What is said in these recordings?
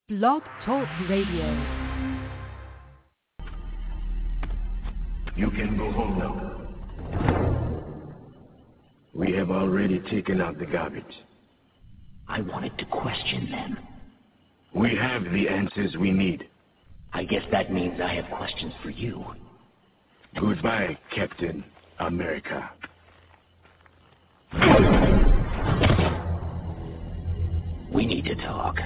Blog Talk Radio. You can go home now. We have already taken out the garbage. I wanted to question them. We have the answers we need. I guess that means I have questions for you. Goodbye, Captain America. We need to talk.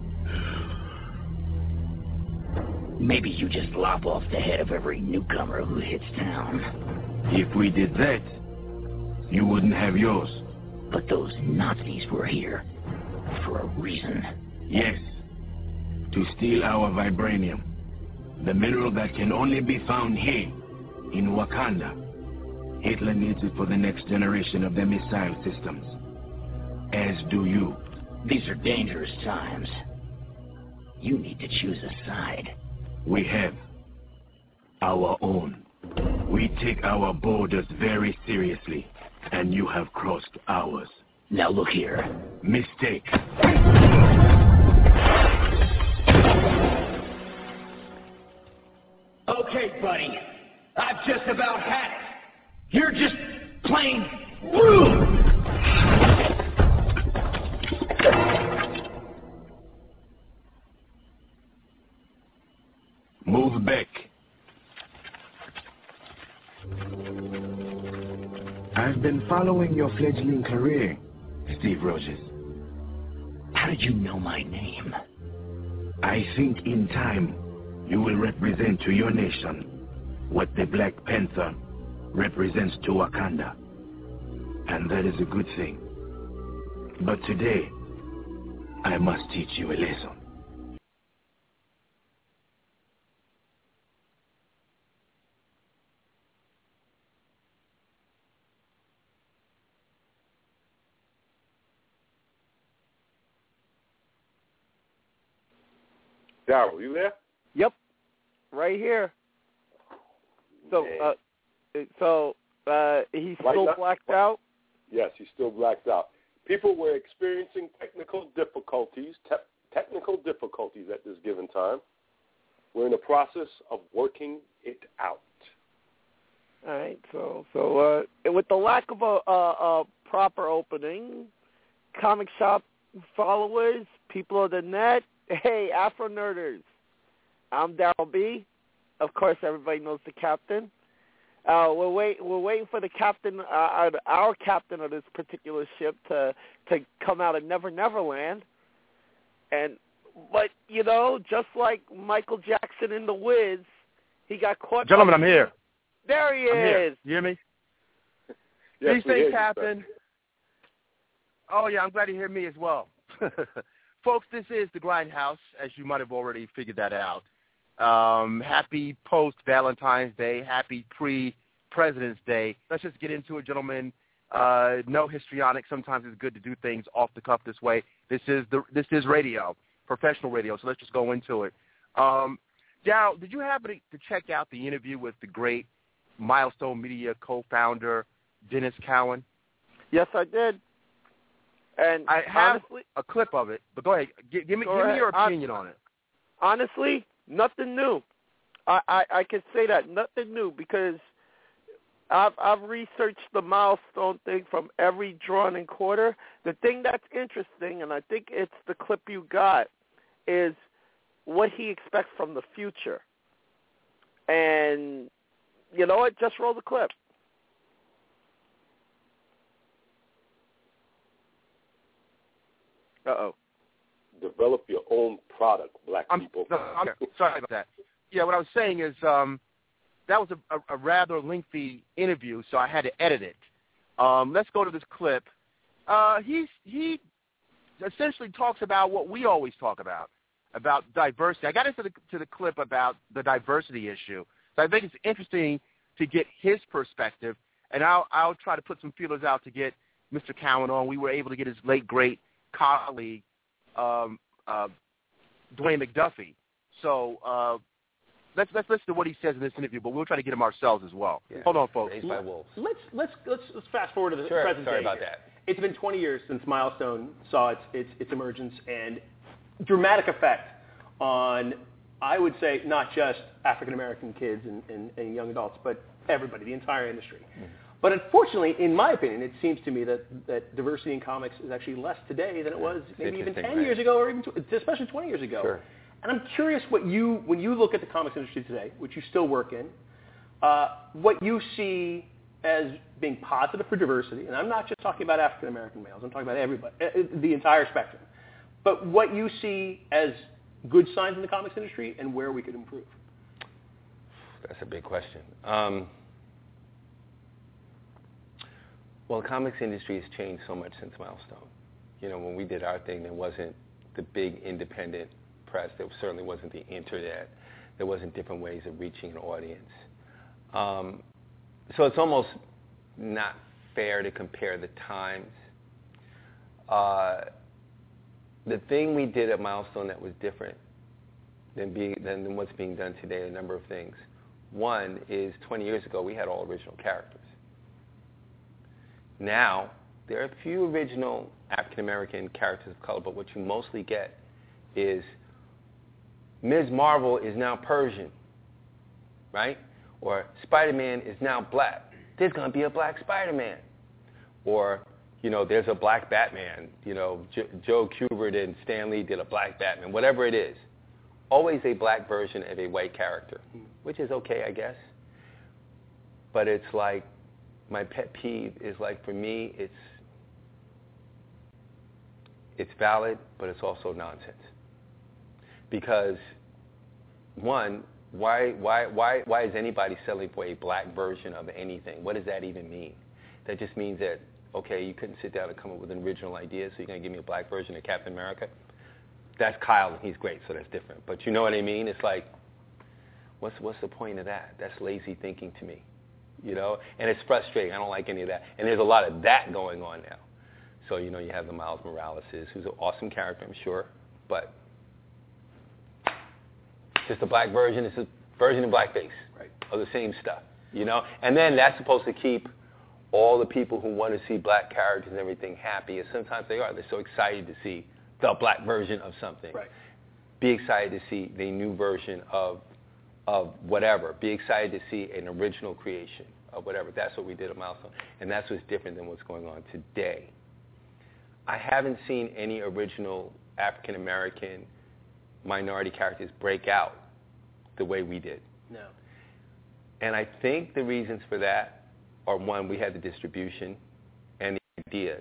Maybe you just lop off the head of every newcomer who hits town. If we did that, you wouldn't have yours. But those Nazis were here for a reason. Yes, to steal our vibranium, the mineral that can only be found here in Wakanda. Hitler needs it for the next generation of their missile systems. As do you. These are dangerous times. You need to choose a side. We have our own. We take our borders very seriously, and you have crossed ours. Now look here. Mistake. Okay, buddy. I've just about had it. You're just plain rude. Move back. I've been following your fledgling career, Steve Rogers. How did you know my name? I think in time you will represent to your nation what the Black Panther represents to Wakanda. And that is a good thing. But today, I must teach you a lesson. Daryl, you there? Yep, right here. So, he's still blacked out? Yes, he's still blacked out. People were experiencing technical difficulties at this given time. We're in the process of working it out. All right, so with the lack of a proper opening, comic shop followers, people of the net, hey, Afro Nerders, I'm Daryl B. Of course, everybody knows the captain. We're waiting for the captain, our captain of this particular ship, to come out of Never Land. But you know, just like Michael Jackson in The Wiz, he got caught. Gentlemen, I'm here. There he I'm is. Here. You hear me? Yes, Be safe, Captain. Oh yeah, I'm glad to hear me as well. Folks, this is the Grindhouse, as you might have already figured that out. Happy post-Valentine's Day. Happy pre-President's Day. Let's just get into it, gentlemen. No histrionics. Sometimes it's good to do things off the cuff this way. This is radio, professional radio, so let's just go into it. Daryl, did you happen to check out the interview with the great Milestone Media co-founder, Dennis Cowan? Yes, I did. And I have honestly, a clip of it, but go ahead. Give me your opinion on it. Honestly, nothing new. I can say that, nothing new, because I've researched the Milestone thing from every drawn-in quarter. The thing that's interesting, and I think it's the clip you got, is what he expects from the future. And you know what? Just roll the clip. Uh-oh. Develop your own product, black people. I'm sorry about that. Yeah, what I was saying is that was a rather lengthy interview, so I had to edit it. Let's go to this clip. He essentially talks about what we always talk about diversity. I got into the clip about the diversity issue. So I think it's interesting to get his perspective, and I'll try to put some feelers out to get Mr. Cowan on. We were able to get his late, great colleague, Dwayne McDuffie. So let's listen to what he says in this interview, but we'll try to get him ourselves as well. Yeah. Hold on, folks. Let's fast forward to the present day. Sorry about that. It's been 20 years since Milestone saw its emergence and dramatic effect on, I would say, not just African-American kids and young adults, but everybody, the entire industry. Mm-hmm. But unfortunately, in my opinion, it seems to me that diversity in comics is actually less today than it was maybe even 10 years ago, or even especially 20 years ago. Sure. And I'm curious when you look at the comics industry today, which you still work in, what you see as being positive for diversity, and I'm not just talking about African-American males, I'm talking about everybody, the entire spectrum, but what you see as good signs in the comics industry and where we could improve. That's a big question. Well, the comics industry has changed so much since Milestone. You know, when we did our thing, there wasn't the big independent press. There certainly wasn't the internet. There wasn't different ways of reaching an audience. So it's almost not fair to compare the times. The thing we did at Milestone that was different than what's being done today, a number of things. One is 20 years ago, we had all original characters. Now, there are a few original African-American characters of color, but what you mostly get is Ms. Marvel is now Persian, right? Or Spider-Man is now black. There's going to be a black Spider-Man. Or, you know, there's a black Batman. You know, Joe Kubert and Stan Lee did a black Batman. Whatever it is, always a black version of a white character, which is okay, I guess. But it's like, my pet peeve is like, for me, it's valid, but it's also nonsense. Because, one, why is anybody selling for a black version of anything? What does that even mean? That just means that, okay, you couldn't sit down and come up with an original idea, so you're going to give me a black version of Captain America? That's Kyle, and he's great, so that's different. But you know what I mean? It's like, what's the point of that? That's lazy thinking to me, you know? And it's frustrating. I don't like any of that. And there's a lot of that going on now. So, you know, you have the Miles Moraleses, who's an awesome character, I'm sure, but just a black version. It's a version of blackface, right, of the same stuff, you know? And then that's supposed to keep all the people who want to see black characters and everything happy, and sometimes they are. They're so excited to see the black version of something. Right. Be excited to see the new version of whatever. Be excited to see an original creation of whatever. That's what we did at Milestone, and that's what's different than what's going on today. I haven't seen any original African-American minority characters break out the way we did. No. And I think the reasons for that are, one, we had the distribution and the ideas.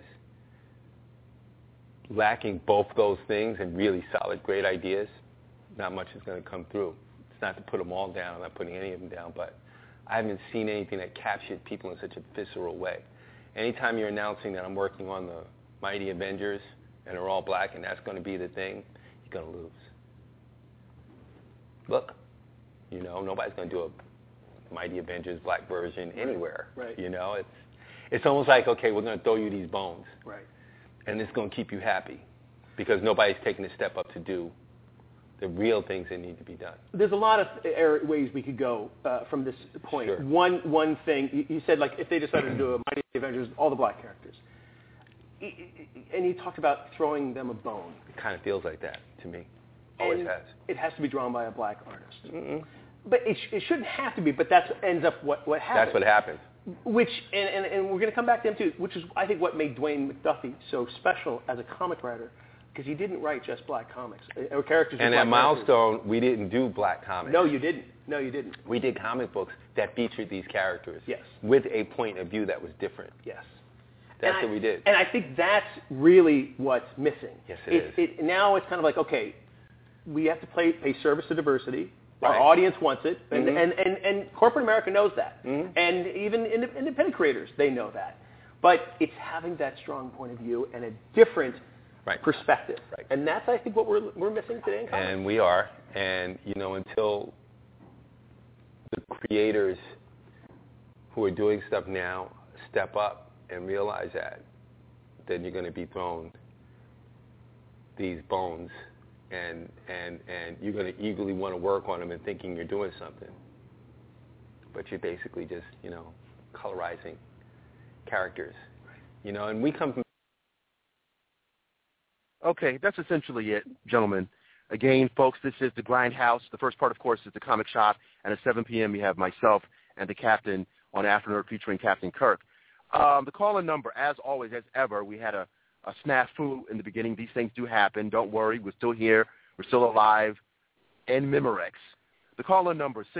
Lacking both those things and really solid, great ideas, not much is going to come through. It's not to put them all down. I'm not putting any of them down, but I haven't seen anything that captured people in such a visceral way. Anytime you're announcing that I'm working on the Mighty Avengers and they're all black and that's going to be the thing, you're going to lose. Look, you know, nobody's going to do a Mighty Avengers black version anywhere. Right. You know, it's almost like, okay, we're going to throw you these bones. Right. And it's going to keep you happy because nobody's taking a step up to do the real things that need to be done. There's a lot of ways we could go from this point. Sure. One thing, you said, like, if they decided to do a Mighty Avengers, all the black characters. And you talked about throwing them a bone. It kind of feels like that to me. Always has. It has to be drawn by a black artist. Mm-mm. But it shouldn't have to be, but that ends up what happens. That's what happens. Which, and we're going to come back to him too, which is, I think, what made Dwayne McDuffie so special as a comic writer, because he didn't write just black comics, or characters. And at Milestone, we didn't do black comics. No, you didn't. We did comic books that featured these characters. Yes. With a point of view that was different. Yes. That's what we did. And I think that's really what's missing. Yes, it is. Now it's kind of like, okay, we have to pay service to diversity. Right. Our audience wants it, and corporate America knows that. Mm-hmm. And even independent creators, they know that. But it's having that strong point of view and a different perspective. Right. And that's, I think, what we're missing today in comics. And we are. And, you know, until the creators who are doing stuff now step up and realize that, then you're going to be thrown these bones. And you're going to eagerly want to work on them and thinking you're doing something. But you're basically just, you know, colorizing characters. You know, and we come from... Okay, that's essentially it, gentlemen. Again, folks, this is the Grindhouse. The first part, of course, is the Comic Shop, and at 7 p.m. you have myself and the Captain on After Nerd featuring Captain Kirk. The call-in number, as always, as ever, we had a snafu in the beginning. These things do happen. Don't worry. We're still here. We're still alive. And Memorex. The call-in number is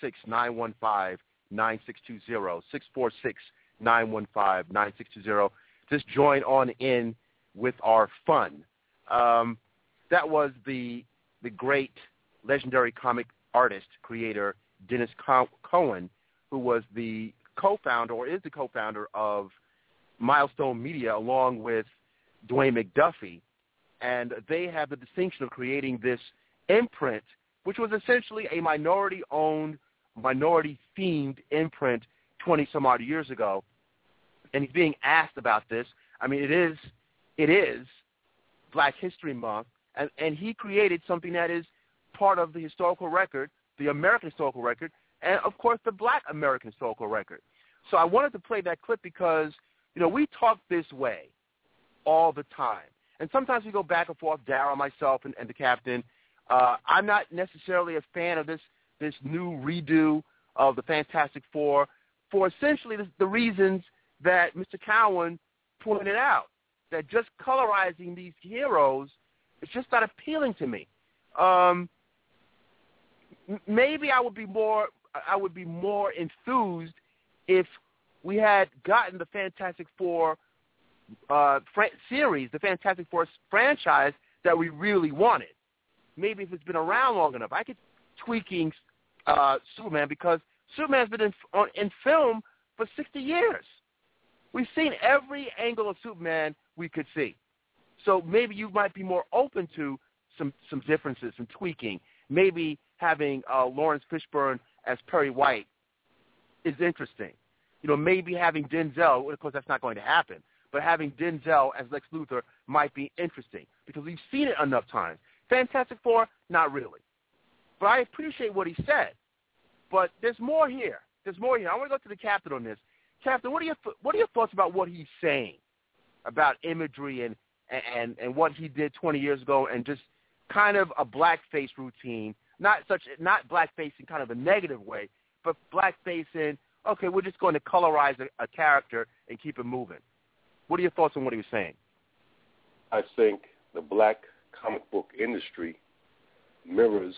646-915-9620, 646-915-9620. Just join on in with our fun. That was the great, legendary comic artist, creator, Dennis Cohen, who was the co-founder, or is the co-founder of Milestone Media, along with Dwayne McDuffie. And they have the distinction of creating this imprint, which was essentially a minority-owned, minority-themed imprint 20-some-odd years ago. And he's being asked about this. I mean, it is Black History Month, and he created something that is part of the historical record, the American historical record, and, of course, the Black American historical record. So I wanted to play that clip because, we talk this way all the time. And sometimes we go back and forth, Darryl, myself, and the Captain. I'm not necessarily a fan of this new redo of the Fantastic Four for essentially the reasons that Mr. Cowan pointed out, that just colorizing these heroes is just not appealing to me. Maybe I would be more enthused if we had gotten the Fantastic Four series, the Fantastic Four franchise that we really wanted. Maybe if it's been around long enough. I could tweaking Superman, because Superman's been in film for 60 years. We've seen every angle of Superman we could see. So maybe you might be more open to some differences, some tweaking. Maybe having Lawrence Fishburne as Perry White is interesting. Maybe having Denzel, of course that's not going to happen, but having Denzel as Lex Luthor might be interesting because we've seen it enough times. Fantastic Four, not really. But I appreciate what he said. But there's more here. I want to go to the Captain on this. Captain, what are your thoughts about what he's saying about imagery and what he did 20 years ago, and just kind of a blackface routine, not blackface in kind of a negative way, but blackface in, okay, we're just going to colorize a character and keep it moving. What are your thoughts on what he was saying? I think the black comic book industry mirrors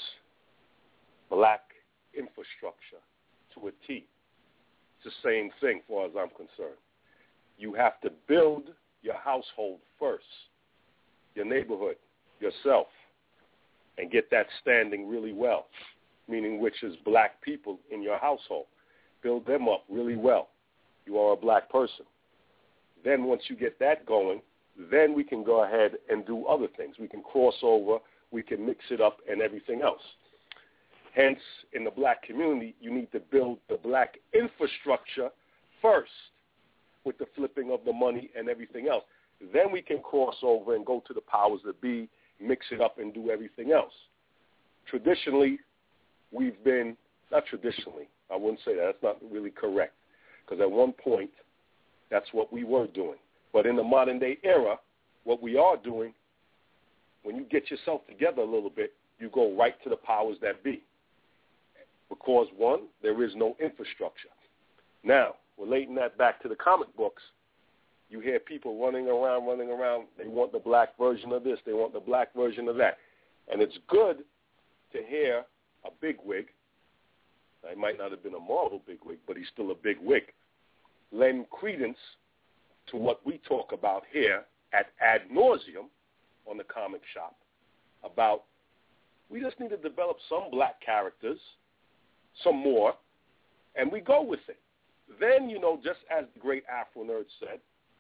black infrastructure to a T. It's the same thing, as far as I'm concerned. You have to build your household first, your neighborhood, yourself, and get that standing really well, meaning which is black people in your household. Build them up really well. You are a black person. Then once you get that going, then we can go ahead and do other things. We can cross over, we can mix it up, and everything else. Hence, in the black community, you need to build the black infrastructure first with the flipping of the money and everything else. Then we can cross over and go to the powers that be, mix it up, and do everything else. Traditionally, we've been, not traditionally, I wouldn't say that. That's not really correct, because at one point, that's what we were doing. But in the modern day era, what we are doing, when you get yourself together a little bit, you go right to the powers that be. Because, one, there is no infrastructure. Now, relating that back to the comic books, you hear people running around. They want the black version of this. They want the black version of that. And it's good to hear a bigwig. He might not have been a Marvel bigwig, but he's still a bigwig. Lend credence to what we talk about here at ad nauseum on the Comic Shop about we just need to develop some black characters, some more, and we go with it. Then, just as the great Afro Nerd said,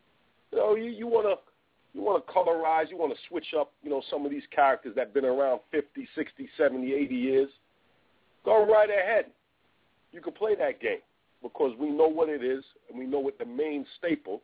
you want to colorize, you want to switch up, some of these characters that have been around 50, 60, 70, 80 years. Go right ahead. You can play that game because we know what it is and we know what the main staple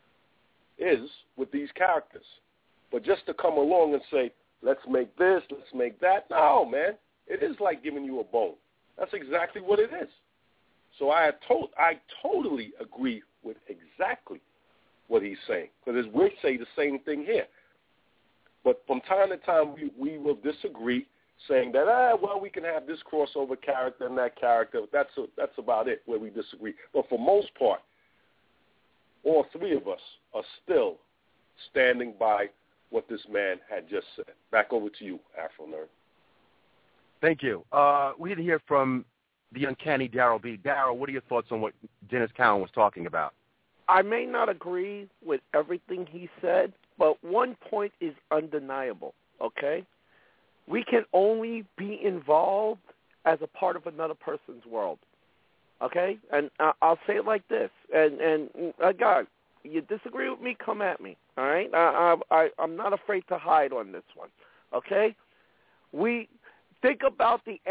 is with these characters. But just to come along and say, let's make this, let's make that, no, man. It is like giving you a bone. That's exactly what it is. So I totally agree with exactly what he's saying, because we say the same thing here. But from time to time, we will disagree, saying that, well, we can have this crossover character and that character. That's about it where we disagree. But for most part, all three of us are still standing by what this man had just said. Back over to you, Afro Nerd. Thank you. We need to hear from the uncanny Daryl B. Daryl, what are your thoughts on what Dennis Cowan was talking about? I may not agree with everything he said, but one point is undeniable, okay? We can only be involved as a part of another person's world, okay? And I'll say it like this, and God, you disagree with me, come at me, all right? I'm not afraid to hide on this one, okay? We think about the...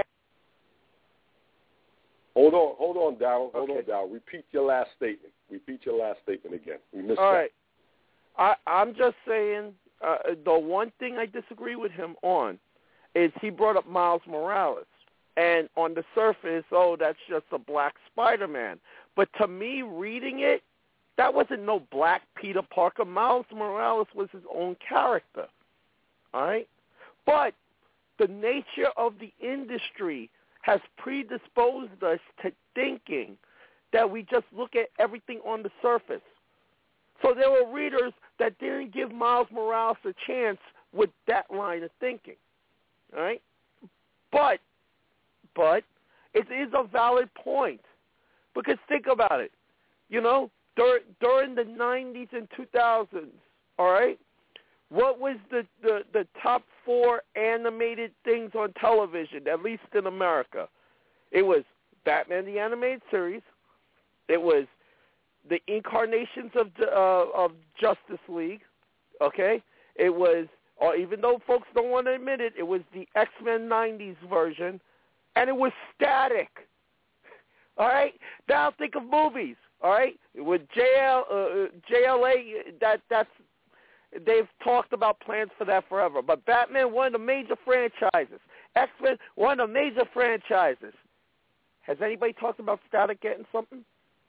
Hold on, Daryl. Hold on, Daryl. Repeat your last statement. Again. We missed All that. Right. I'm just saying the one thing I disagree with him on is he brought up Miles Morales. And on the surface, that's just a black Spider-Man. But to me, reading it, that wasn't no black Peter Parker. Miles Morales was his own character. All right? But the nature of the industry has predisposed us to thinking that we just look at everything on the surface. So there were readers that didn't give Miles Morales a chance with that line of thinking. All right? But it is a valid point. Because think about it. You know, during the 90s and 2000s, all right, what was the top 4 animated things on television, at least in America? It was Batman the Animated Series. It was the incarnations of Justice League, okay? It was, or even though folks don't want to admit it, it was the X-Men 90s version, and it was Static, all right? Now think of movies, all right? With JLA, that's they've talked about plans for that forever. But Batman, one of the major franchises. X-Men, one of the major franchises. Has anybody talked about Static getting something?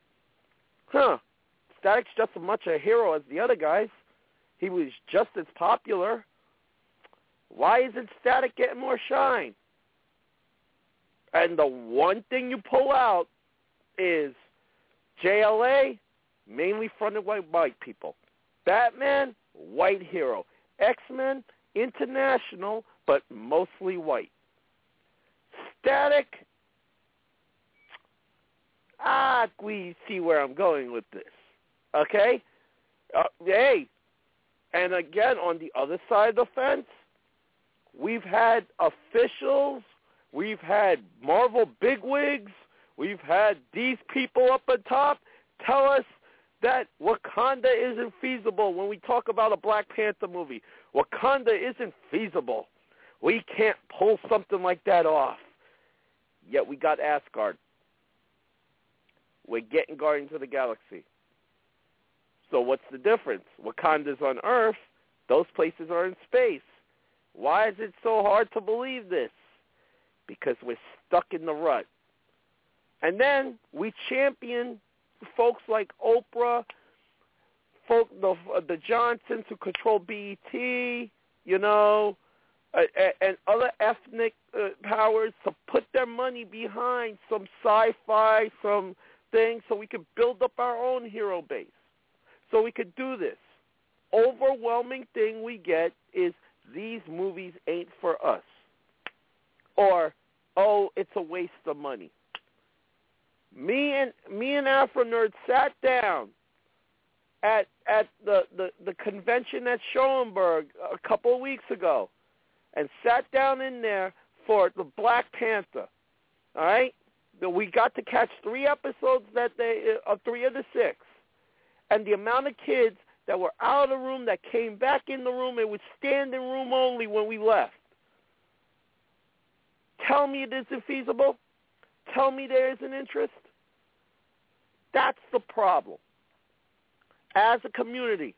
Static's just as much a hero as the other guys. He was just as popular. Why isn't Static getting more shine? And the one thing you pull out is JLA, mainly funded by white people. Batman, white hero. X-Men, international, but mostly white. Static, we see where I'm going with this. Okay? Hey, and again, on the other side of the fence, we've had officials, we've had Marvel bigwigs, we've had these people up at top tell us that Wakanda isn't feasible when we talk about a Black Panther movie. Wakanda isn't feasible. We can't pull something like that off. Yet we got Asgard. We're getting Guardians of the Galaxy. So what's the difference? Wakanda's on Earth. Those places are in space. Why is it so hard to believe this? Because we're stuck in the rut. And then we champion folks like Oprah, the Johnsons who control BET, you know, and other ethnic powers to put their money behind some sci-fi, some things, so we could build up our own hero base. So we could do this. Overwhelming thing we get is these movies ain't for us. Or, it's a waste of money. Me and Afro Nerd sat down at the convention at Schoenberg a couple of weeks ago and sat down in there for the Black Panther. All right? We got to catch 3 episodes of 3 of the 6. And the amount of kids that were out of the room that came back in the room, it was standing room only when we left. Tell me it isn't feasible. Tell me there isn't interest. That's the problem. As a community,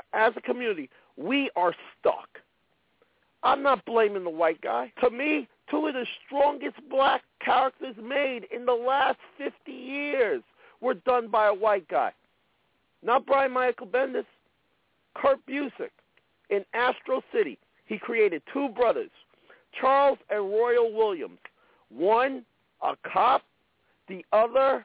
we are stuck. I'm not blaming the white guy. To me, 2 of the strongest black characters made in the last 50 years were done by a white guy. Not Brian Michael Bendis, Kurt Busiek in Astro City. he created two brothers, Charles and Royal Williams. One, a cop, the other,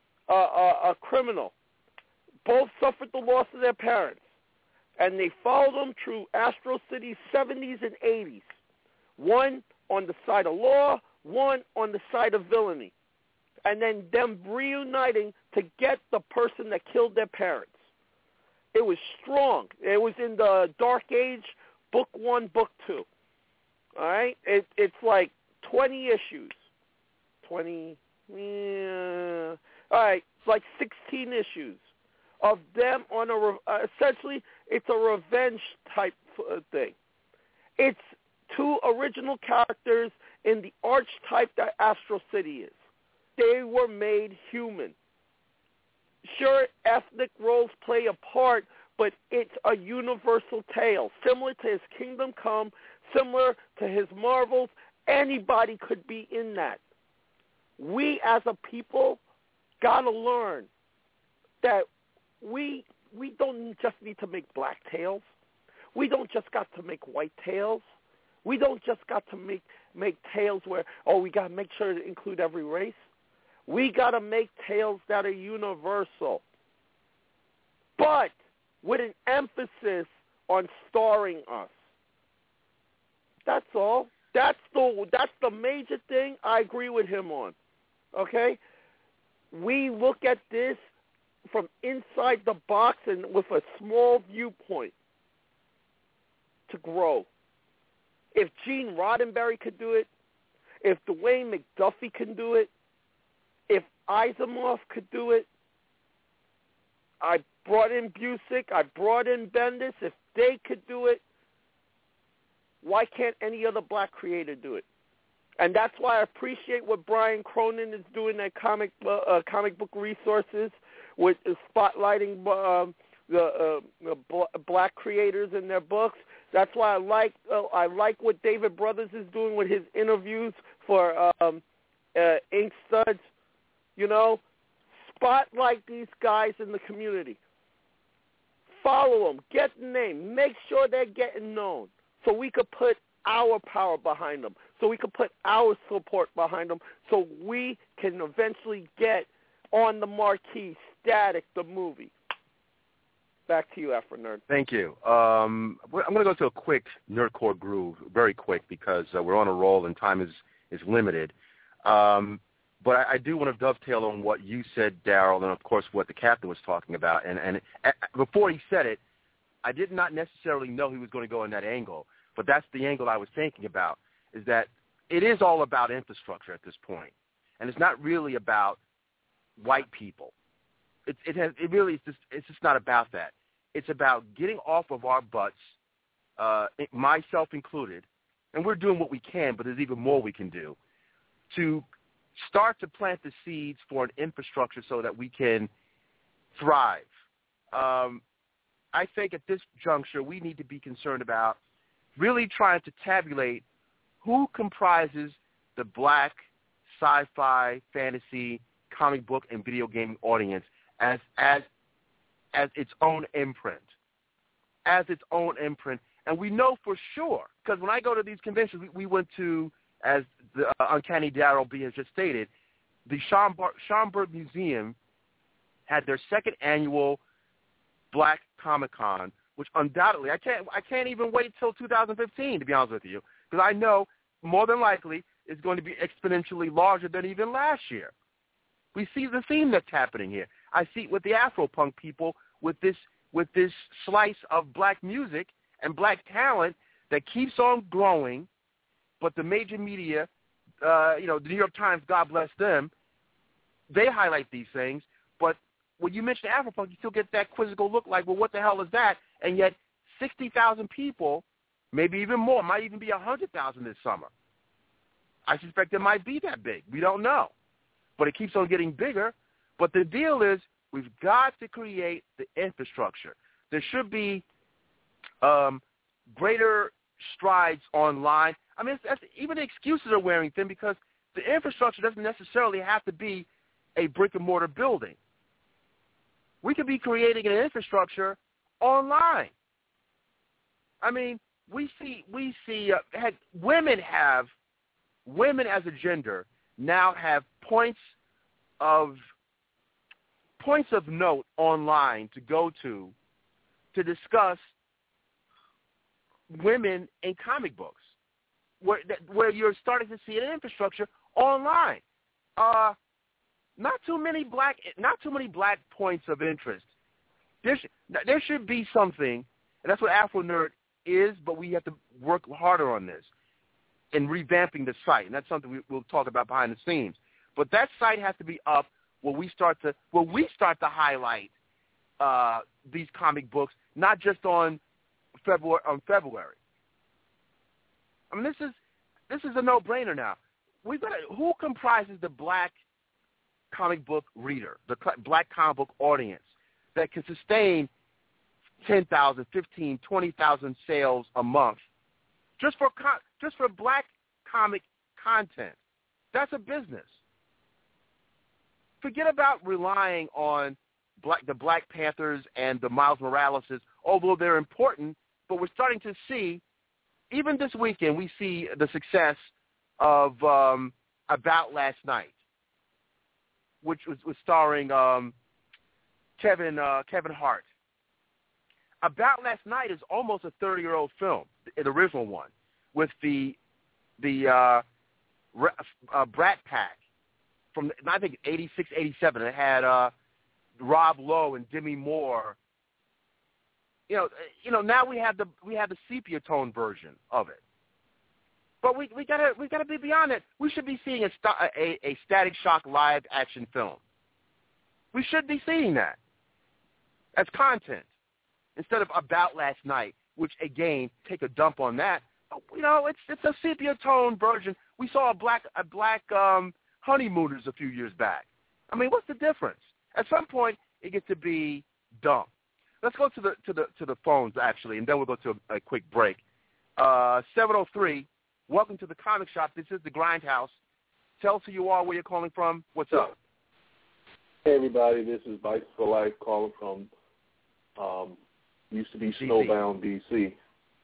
a criminal. Both suffered the loss of their parents, and they followed them through Astro City's 70s and 80s. One on the side of law, one on the side of villainy. And then them reuniting to get the person that killed their parents. It was strong. It was in the Dark Age, Book 1, Book 2. All right? It's like 20 issues. 20, yeah. All right, it's like 16 issues of them on essentially it's a revenge type thing. It's two original characters in the archetype that Astro City is. They were made human. Sure, ethnic roles play a part, but it's a universal tale, similar to his Kingdom Come, similar to his Marvels. Anybody could be in that. We as a people got to learn that we don't just need to make black tales. We don't just got to make white tales. We don't just got to make tales where, we got to make sure to include every race. We got to make tales that are universal, but with an emphasis on starring us. That's all. That's the major thing I agree with him on. Okay? We look at this from inside the box and with a small viewpoint to grow. If Gene Roddenberry could do it, if Dwayne McDuffie can do it, if Asimov could do it, I brought in Busick, I brought in Bendis, if they could do it, why can't any other black creator do it? And that's why I appreciate what Brian Cronin is doing at Comic Book Resources with spotlighting the black creators in their books. That's why I like what David Brothers is doing with his interviews for Ink Studs. You know, spotlight these guys in the community. Follow them. Get the name. Make sure they're getting known so we could put our power behind them, so we could put our support behind them, so we can eventually get on the marquee, Static, the movie. Back to you, Afro Nerd. Thank you. I'm going to go to a quick Nerdcore groove, very quick, because we're on a roll and time is limited. But I do want to dovetail on what you said, Daryl, and, of course, what the captain was talking about. And before he said it, I did not necessarily know he was going to go in that angle, but that's the angle I was thinking about, is that it is all about infrastructure at this point, and it's not really about white people. It's just not about that. It's about getting off of our butts, myself included, and we're doing what we can, but there's even more we can do, to start to plant the seeds for an infrastructure so that we can thrive. I think at this juncture we need to be concerned about really trying to tabulate who comprises the black sci-fi, fantasy, comic book, and video gaming audience as its own imprint. As its own imprint. And we know for sure, because when I go to these conventions, we went to, as the Uncanny Daryl B has just stated, the Schomburg Museum had their second annual Black Comic-Con, which undoubtedly, I can't even wait till 2015, to be honest with you, because I know more than likely it's going to be exponentially larger than even last year. We see the theme that's happening here. I see it with the Afro-punk people with this slice of black music and black talent that keeps on growing, but the major media, the New York Times, God bless them, they highlight these things, but when you mention Afro-punk, you still get that quizzical look like, well, what the hell is that? And yet 60,000 people, maybe even more, might even be 100,000 this summer. I suspect it might be that big. We don't know. But it keeps on getting bigger. But the deal is we've got to create the infrastructure. There should be greater strides online. I mean, even the excuses are wearing thin because the infrastructure doesn't necessarily have to be a brick-and-mortar building. We could be creating an infrastructure online. I mean, we see women as a gender now have points of note online to go to discuss women in comic books, where you're starting to see an infrastructure online. Not too many black points of interest. There should be something, and that's what Afro Nerd is, but we have to work harder on this in revamping the site, and that's something we'll talk about behind the scenes. But that site has to be up where we start to highlight these comic books, not just on February. I mean, this is a no-brainer now. Who comprises the black comic book reader, the black comic book audience that can sustain 10,000, 15, 20,000 sales a month just for black comic content? That's a business. Forget about relying on the Black Panthers and the Miles Moraleses, although they're important. But we're starting to see, even this weekend, we see the success of About Last Night, which was starring Kevin Hart. About Last Night is almost a 30-year-old film, the original one, with the Brat Pack from, I think, 86, 87. It had Rob Lowe and Demi Moore. You know. Now we have the sepia tone version of it. But we gotta be beyond it. We should be seeing a Static Shock live action film. We should be seeing that as content instead of About Last Night, which again take a dump on that. It's a sepia tone version. We saw a black Honeymooners a few years back. I mean, what's the difference? At some point, it gets to be dumb. Let's go to the phones actually, and then we'll go to a quick break. 703. Welcome to the Comic Shop. This is the Grindhouse. Tell us who you are, where you're calling from. What's up? Hey, everybody. This is Bites for Life calling from used to be Snowbound, D.C.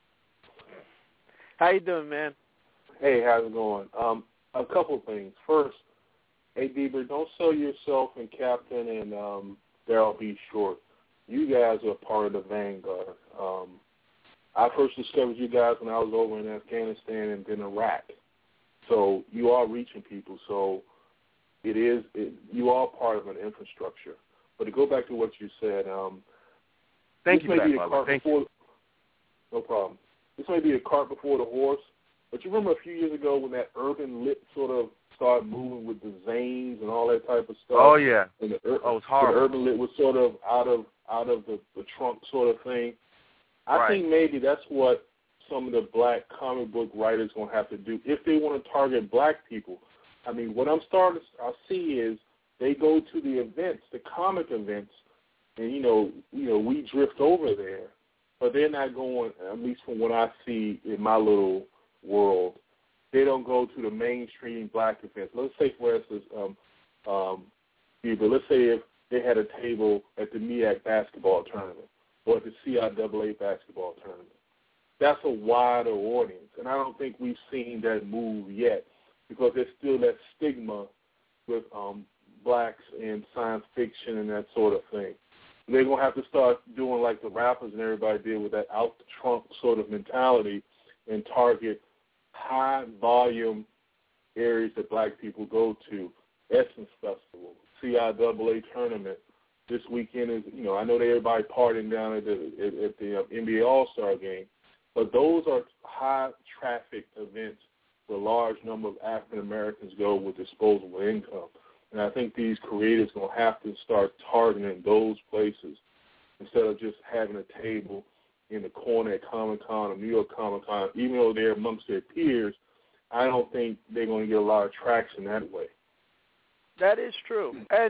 How you doing, man? Hey, how's it going? A couple of things. First, hey, Bieber, don't sell yourself and Captain and Daryl B. Short. You guys are part of the vanguard. I first discovered you guys when I was over in Afghanistan and then Iraq. So you are reaching people. So you are part of an infrastructure. But to go back to what you said, thank you for that, brother. Thank you. No problem. This may be a cart before the horse, but you remember a few years ago when that urban lit sort of started moving with the Zanes and all that type of stuff? Oh, yeah. And it was horrible. The urban lit was sort of out of the trunk sort of thing. I think maybe that's what some of the black comic book writers going to have to do if they want to target black people. I mean, what I see is they go to the events, the comic events, and, we drift over there. But they're not going, at least from what I see in my little world, they don't go to the mainstream black events. Let's say, for instance, let's say if they had a table at the MEAC basketball tournament or at the CIAA basketball tournament. That's a wider audience, and I don't think we've seen that move yet because there's still that stigma with blacks in science fiction and that sort of thing. They're going to have to start doing like the rappers and everybody did with that out-the-trunk sort of mentality and target high-volume areas that black people go to. Essence Festival, CIAA tournament. This weekend is, I know that everybody partying down at the NBA All-Star game, but those are high-traffic events where a large number of African-Americans go with disposable income. And I think these creators are going to have to start targeting those places instead of just having a table in the corner at Comic-Con or New York Comic-Con. Even though they're amongst their peers, I don't think they're going to get a lot of traction that way. That is true. And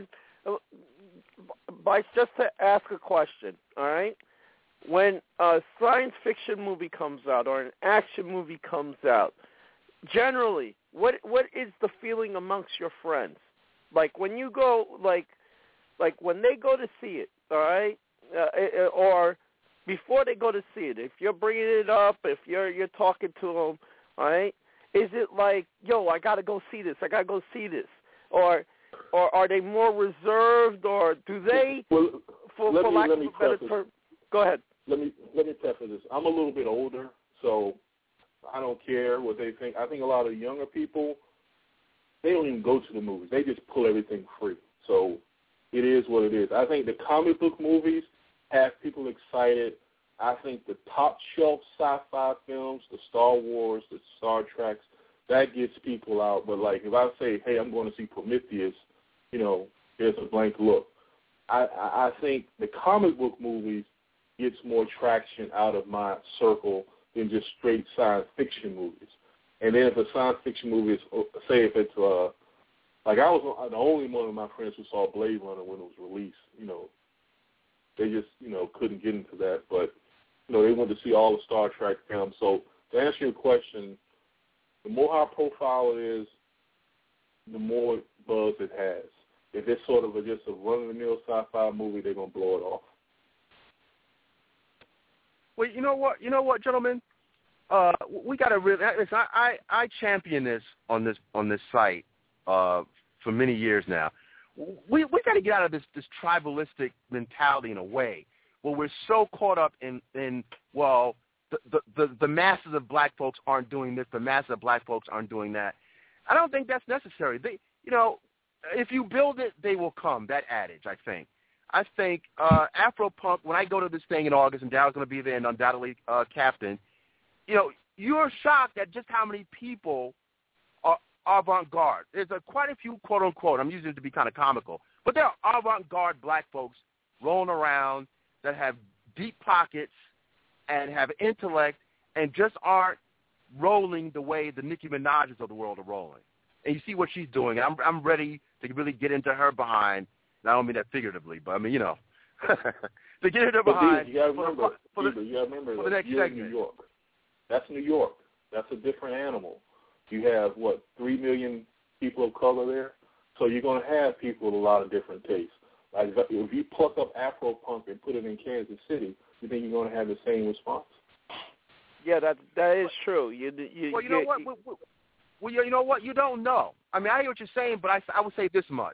just to ask a question, all right? When a science fiction movie comes out or an action movie comes out, generally, what is the feeling amongst your friends? Like when you go, like when they go to see it, all right, or before they go to see it, if you're bringing it up, if you're talking to them, all right, is it like, yo, I got to go see this, or are they more reserved, or do they, for lack of a better term, go ahead. Let me preface this. I'm a little bit older, so I don't care what they think. I think a lot of younger people, they don't even go to the movies. They just pull everything free. So it is what it is. I think the comic book movies have people excited. I think the top shelf sci-fi films, the Star Wars, the Star Treks, that gets people out. But, like, if I say, hey, I'm going to see Prometheus, there's a blank look. I think the comic book movies gets more traction out of my circle than just straight science fiction movies. And then if a science fiction movie is, say if it's, like I was the only one of my friends who saw Blade Runner when it was released, they just, couldn't get into that. But, they went to see all the Star Trek films. So to answer your question, the more high profile it is, the more buzz it has. If it's sort of just a run-of-the-mill sci-fi movie, they're going to blow it off. Well, you know what, gentlemen? We got to really. Listen, I champion this on this site for many years now. We got to get out of this tribalistic mentality in a way where we're so caught up in the masses of black folks aren't doing this, the masses of black folks aren't doing that. I don't think that's necessary. If you build it, they will come. That adage, I think. I think Afropunk, when I go to this thing in August, and Daryl's going to be there and undoubtedly Captain, you're shocked at just how many people are avant-garde. There's quite a few, quote-unquote, I'm using it to be kind of comical, but there are avant-garde black folks rolling around that have deep pockets and have intellect and just aren't rolling the way the Nicki Minaj's of the world are rolling. And you see what she's doing. I'm ready to really get into her behind. And I don't mean that figuratively, but I mean, to get into her behind. You got to remember, the next segment. New York. That's New York. That's a different animal. You have, 3 million people of color there? So you're going to have people with a lot of different tastes. Like if you pluck up Afropunk and put it in Kansas City, you think you're going to have the same response? Yeah, that is true. Well, you know what? Well, you know what? You don't know. I mean, I hear what you're saying, but I would say this much.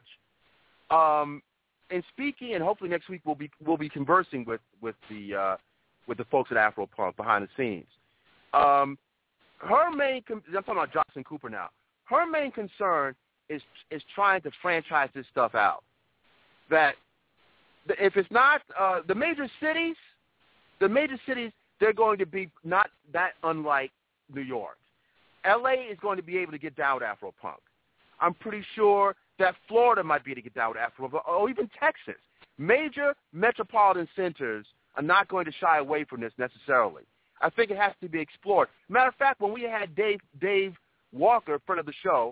In speaking, and hopefully next week we'll be conversing with the folks at Afropunk behind the scenes. Her main, I'm talking about Jocelyn Cooper now. Her main concern is trying to franchise this stuff out. That if it's not the major cities, they're going to be not that unlike New York. L.A. is going to be able to get down with Afropunk. I'm pretty sure that Florida might be able to get down with Afropunk, or even Texas. Major metropolitan centers are not going to shy away from this necessarily. I think it has to be explored. Matter of fact, when we had Dave Walker, friend of the show,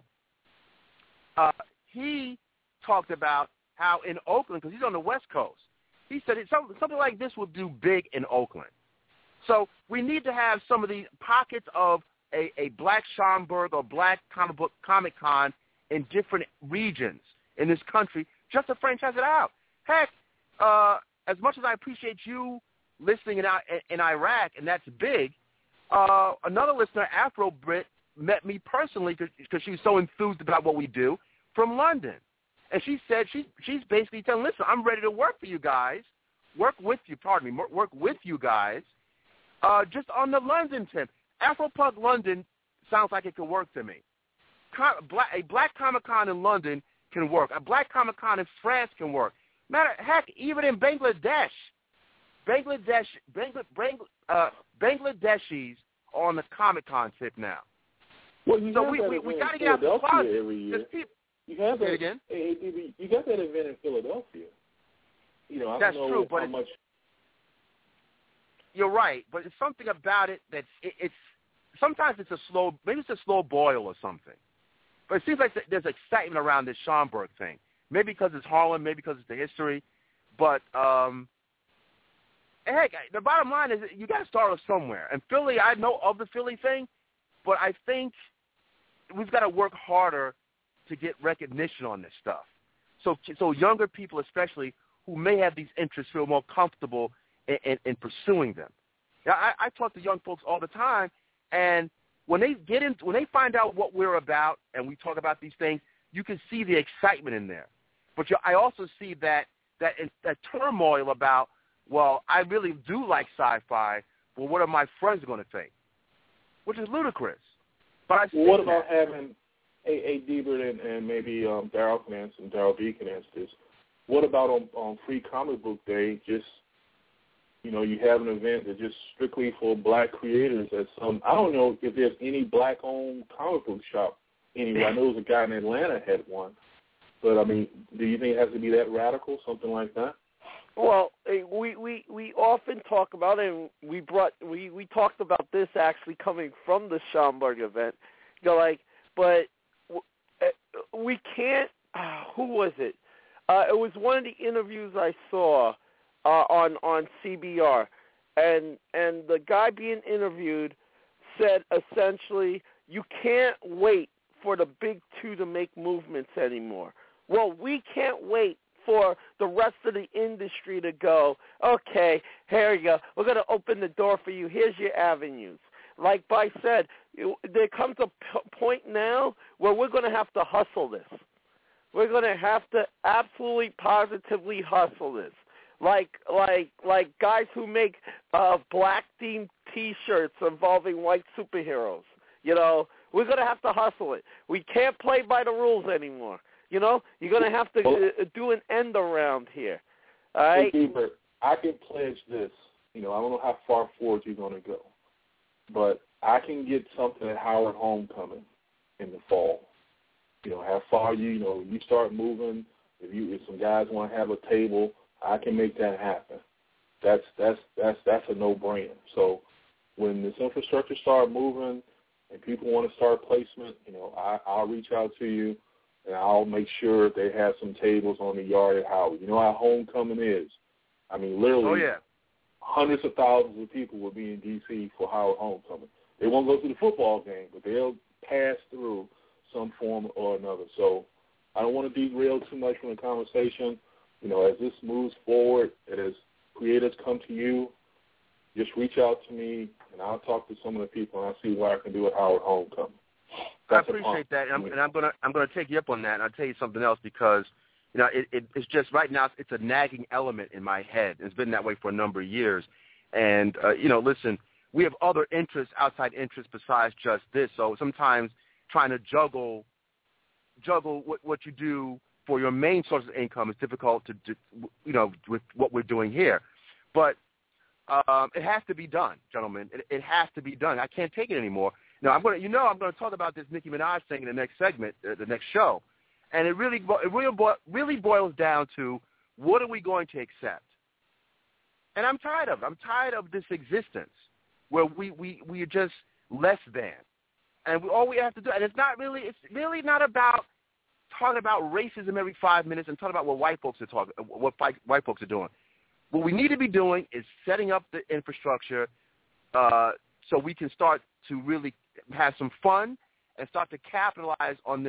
he talked about how in Oakland, because he's on the West Coast, he said something like this would do big in Oakland. So we need to have some of these pockets of a Black Schomburg or Black Comic Con in different regions in this country just to franchise it out. Heck, as much as I appreciate you listening in Iraq, and that's big, another listener, Afro Brit, met me personally because she was so enthused about what we do from London. And she said she's basically telling, listen, I'm ready to work for you guys, work with you guys, just on the London tip. Afropunk London sounds like it could work to me. A Black Comic-Con in London can work. A Black Comic-Con in France can work. Heck, even in Bangladesh, Bangladeshis are on the Comic-Con tip now. Well, we got to get out the closet. Every year. You have that again. You got that event in Philadelphia. I That's don't know true, but how much. You're right, but it's something about it that's it's sometimes it's a slow boil or something. But it seems like there's excitement around this Schomburg thing. Maybe because it's Harlem, maybe because it's the history. But heck, the bottom line is you got to start with somewhere. And Philly, I know of the Philly thing, but I think we've got to work harder to get recognition on this stuff. So younger people especially who may have these interests feel more comfortable in pursuing them. Now, I talk to young folks all the time, and when they find out what we're about and we talk about these things, you can see the excitement in there. But I also see that turmoil about, well, I really do like sci-fi, but what are my friends going to think? Which is ludicrous. But I what about having A. Diebert and maybe Daryl can answer, and Daryl B can answer this. What about on Free Comic Book Day, just, you have an event that's just strictly for black creators at some, I don't know if there's any black-owned comic book shop anywhere. I know there's a guy in Atlanta had one. But, I mean, do you think it has to be that radical, something like that? Well, we often talk about it, and we talked about this actually coming from the Schaumburg event. But we can't. Who was it? It was one of the interviews I saw on CBR, and the guy being interviewed said essentially, you can't wait for the big two to make movements anymore. Well, we can't wait for the rest of the industry to go, okay, here you go. We're going to open the door for you. Here's your avenues. Like Bai said, there comes a point now where we're going to have to hustle this. We're going to have to absolutely positively hustle this. Like guys who make black-themed T-shirts involving white superheroes. We're going to have to hustle it. We can't play by the rules anymore. You're going to have to do an end around here. All right? Hey, Ebert, I can pledge this. I don't know how far forward you're going to go, but I can get something at Howard Homecoming in the fall. How far you start moving. If some guys want to have a table, I can make that happen. That's a no-brainer. So when this infrastructure start moving and people want to start placement, I'll reach out to you. And I'll make sure they have some tables on the yard at Howard. You know how homecoming is. I mean, literally, hundreds of thousands of people will be in D.C. for Howard homecoming. They won't go to the football game, but they'll pass through some form or another. So I don't want to derail too much from the conversation. As this moves forward, and as creators come to you, just reach out to me, and I'll talk to some of the people, and I'll see what I can do at Howard homecoming. I appreciate that, and I'm gonna take you up on that, and I'll tell you something else because, it's just right now it's a nagging element in my head. It's been that way for a number of years, and listen, we have other interests, outside interests besides just this. So sometimes trying to juggle what you do for your main source of income is difficult to do, with what we're doing here, but it has to be done, gentlemen. It has to be done. I can't take it anymore. Now, I'm going to talk about this Nicki Minaj thing in the next segment, the next show, and it really boils down to what are we going to accept? And I'm tired of this existence where we are just less than, and all we have to do, and it's really not about talking about racism every 5 minutes and talking about what white folks are doing. What we need to be doing is setting up the infrastructure so we can start to really have some fun and start to capitalize on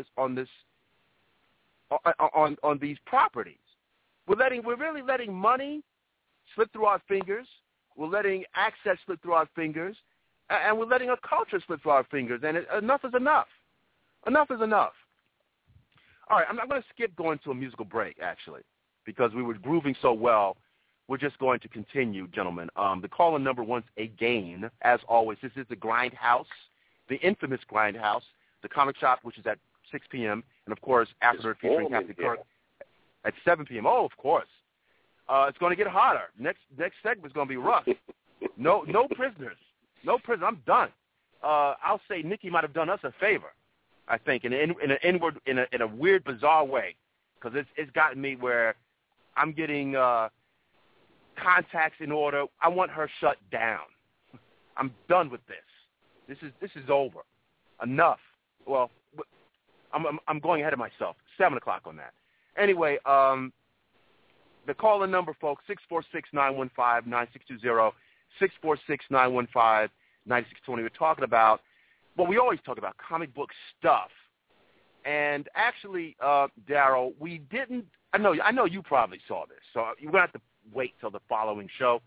these properties. We're really letting money slip through our fingers. We're letting access slip through our fingers, and we're letting a culture slip through our fingers. And enough is enough. Enough is enough. All right, I'm going to skip going to a musical break actually, because we were grooving so well. We're just going to continue, gentlemen. The call-in number once again, as always, this is the Grindhouse, the infamous Grindhouse, the comic shop, which is at 6 p.m., and, of course, after featuring Captain Kirk at 7 p.m. Oh, of course. It's going to get hotter. Next segment is going to be rough. No prisoners. No prisoners. I'm done. I'll say Nikki might have done us a favor, I think, in a weird, bizarre way, because it's gotten me where I'm getting contacts in order. I want her shut down. I'm done with this. This is over. Enough. Well, I'm going ahead of myself. 7 o'clock on that. Anyway, the call-in number, folks, 646-915-9620, 646-915-9620. We're talking about, well, we always talk about comic book stuff. And actually, Daryl, we didn't, I know you probably saw this, so you're going to have to wait till the following show.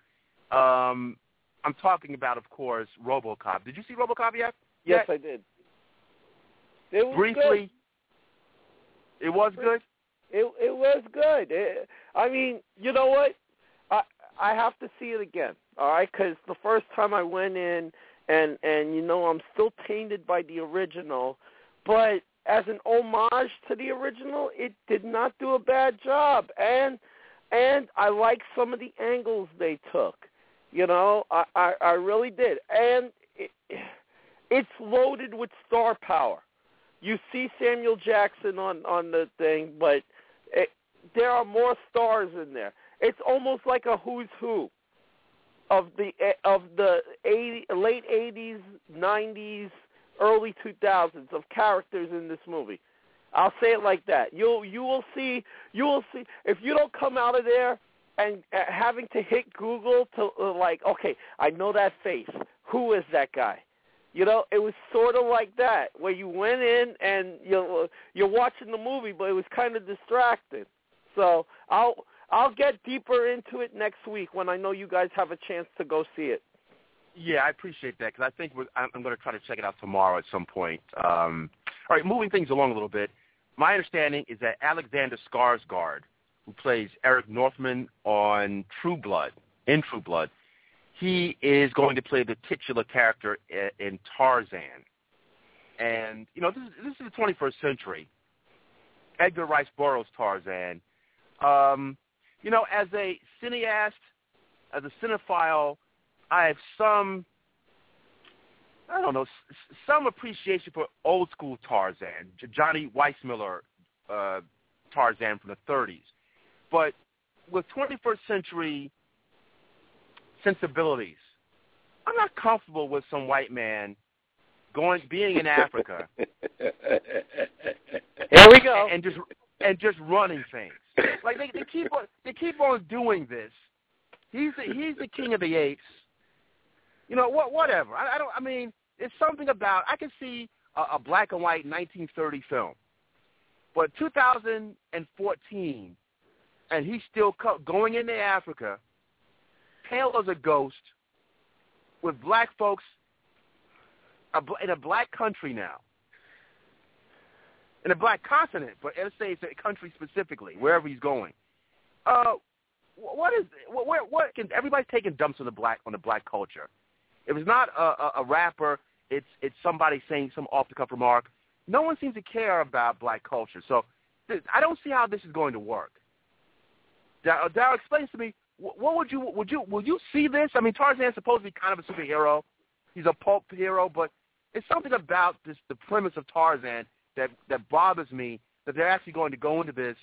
I'm talking about, of course, RoboCop. Did you see RoboCop yet? Yes, I did. It was briefly. Good. It was good. It was good. I mean, you know what? I have to see it again. All right, because the first time I went in, and I'm still tainted by the original, but as an homage to the original, it did not do a bad job, and I like some of the angles they took. I really did, and it's loaded with star power. You see Samuel Jackson on the thing, but there are more stars in there. It's almost like a who's who of the late 80s, 90s, early 2000s of characters in this movie. I'll say it like that. You will see if you don't come out of there and having to hit Google to okay, I know that face. Who is that guy? It was sort of like that, where you went in and you're watching the movie, but it was kind of distracting. So I'll get deeper into it next week when I know you guys have a chance to go see it. Yeah, I appreciate that, because I think I'm going to try to check it out tomorrow at some point. All right, moving things along a little bit. My understanding is that Alexander Skarsgård, who plays Eric Northman in True Blood, he is going to play the titular character in Tarzan. And, this is the 21st century. Edgar Rice Burroughs' Tarzan. As a cineast, as a cinephile, I have some appreciation for old school Tarzan, Johnny Weissmuller Tarzan from the 30s. But with 21st century sensibilities, I'm not comfortable with some white man being in Africa. Here we go. And just running things. Like they keep on doing this. He's the king of the apes. Whatever. I mean, it's something about, I can see a black and white 1930 film, but 2014, and he's still going into Africa, pale as a ghost, with black folks in a black country now, in a black continent, but let's say it's a country specifically, wherever he's going. What can everybody's taking dumps on the black culture? If it's not a rapper, it's somebody saying some off-the-cuff remark. No one seems to care about black culture. So I don't see how this is going to work. Darryl, explain to me, will you see this? I mean, Tarzan's supposed to be kind of a superhero. He's a pulp hero, but it's something about the premise of Tarzan that bothers me, that they're actually going to go into this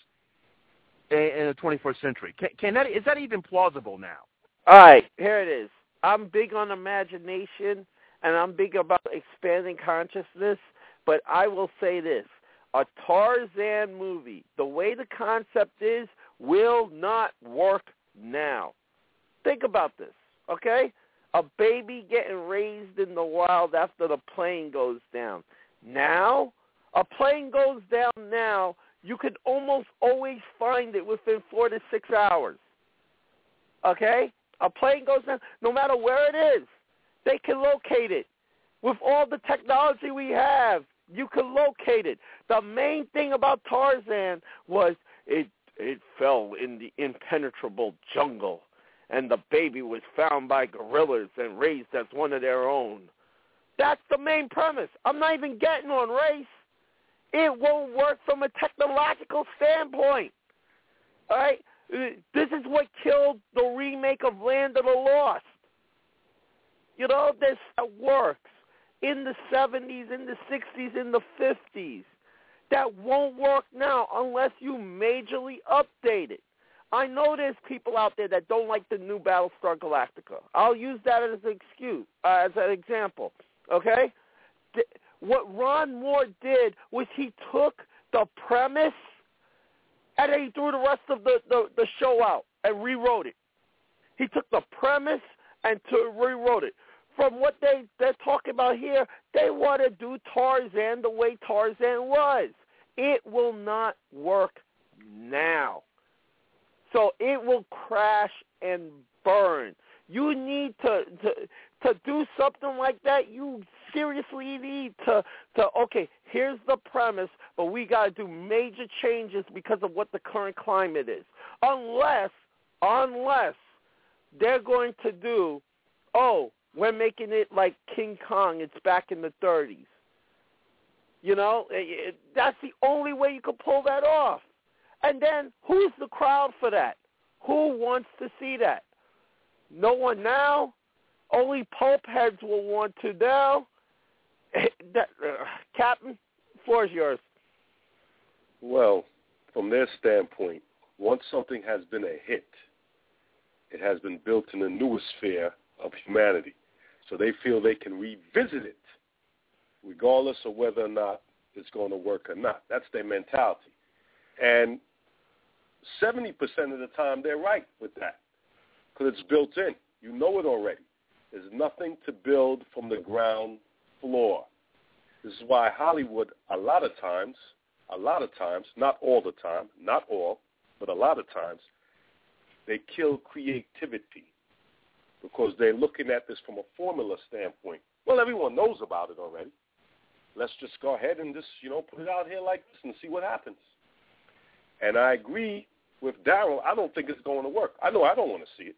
in the 21st century. Is that even plausible now? All right, here it is. I'm big on imagination, and I'm big about expanding consciousness, but I will say this. A Tarzan movie, the way the concept is, will not work now. Think about this, okay? A baby getting raised in the wild after the plane goes down. Now, a plane goes down now, you could almost always find it within 4 to 6 hours, okay? A plane goes down, no matter where it is, they can locate it. With all the technology we have, you can locate it. The main thing about Tarzan was it fell in the impenetrable jungle, and the baby was found by gorillas and raised as one of their own. That's the main premise. I'm not even getting on race. It won't work from a technological standpoint. All right? This is what killed the remake of Land of the Lost. This works in the 70s, in the 60s, in the 50s. That won't work now unless you majorly update it. I know there's people out there that don't like the new Battlestar Galactica. I'll use that as an excuse, as an example. Okay? What Ron Moore did was he took the premise and then he threw the rest of the show out and rewrote it. He took the premise and rewrote it. From what they're talking about here, they want to do Tarzan the way Tarzan was. It will not work now. So it will crash and burn. You need to do something like that. You seriously need to okay, here's the premise, but we got to do major changes because of what the current climate is. Unless they're going to do, we're making it like King Kong, it's back in the 30s. You know, that's the only way you can pull that off. And then who's the crowd for that? Who wants to see that? No one now. Only Pope heads will want to now. Captain, floor is yours. Well, from their standpoint, once something has been a hit, it has been built in the newest sphere of humanity. So they feel they can revisit it, regardless of whether or not it's going to work or not. That's their mentality. And 70% of the time, they're right with that because it's built in. You know it already. There's nothing to build from the ground floor. This is why Hollywood, a lot of times, not all the time, not all, but a lot of times, they kill creativity because they're looking at this from a formula standpoint. Well, everyone knows about it already. Let's just go ahead and just, put it out here like this and see what happens. And I agree with Daryl. I don't think it's going to work. I know I don't want to see it.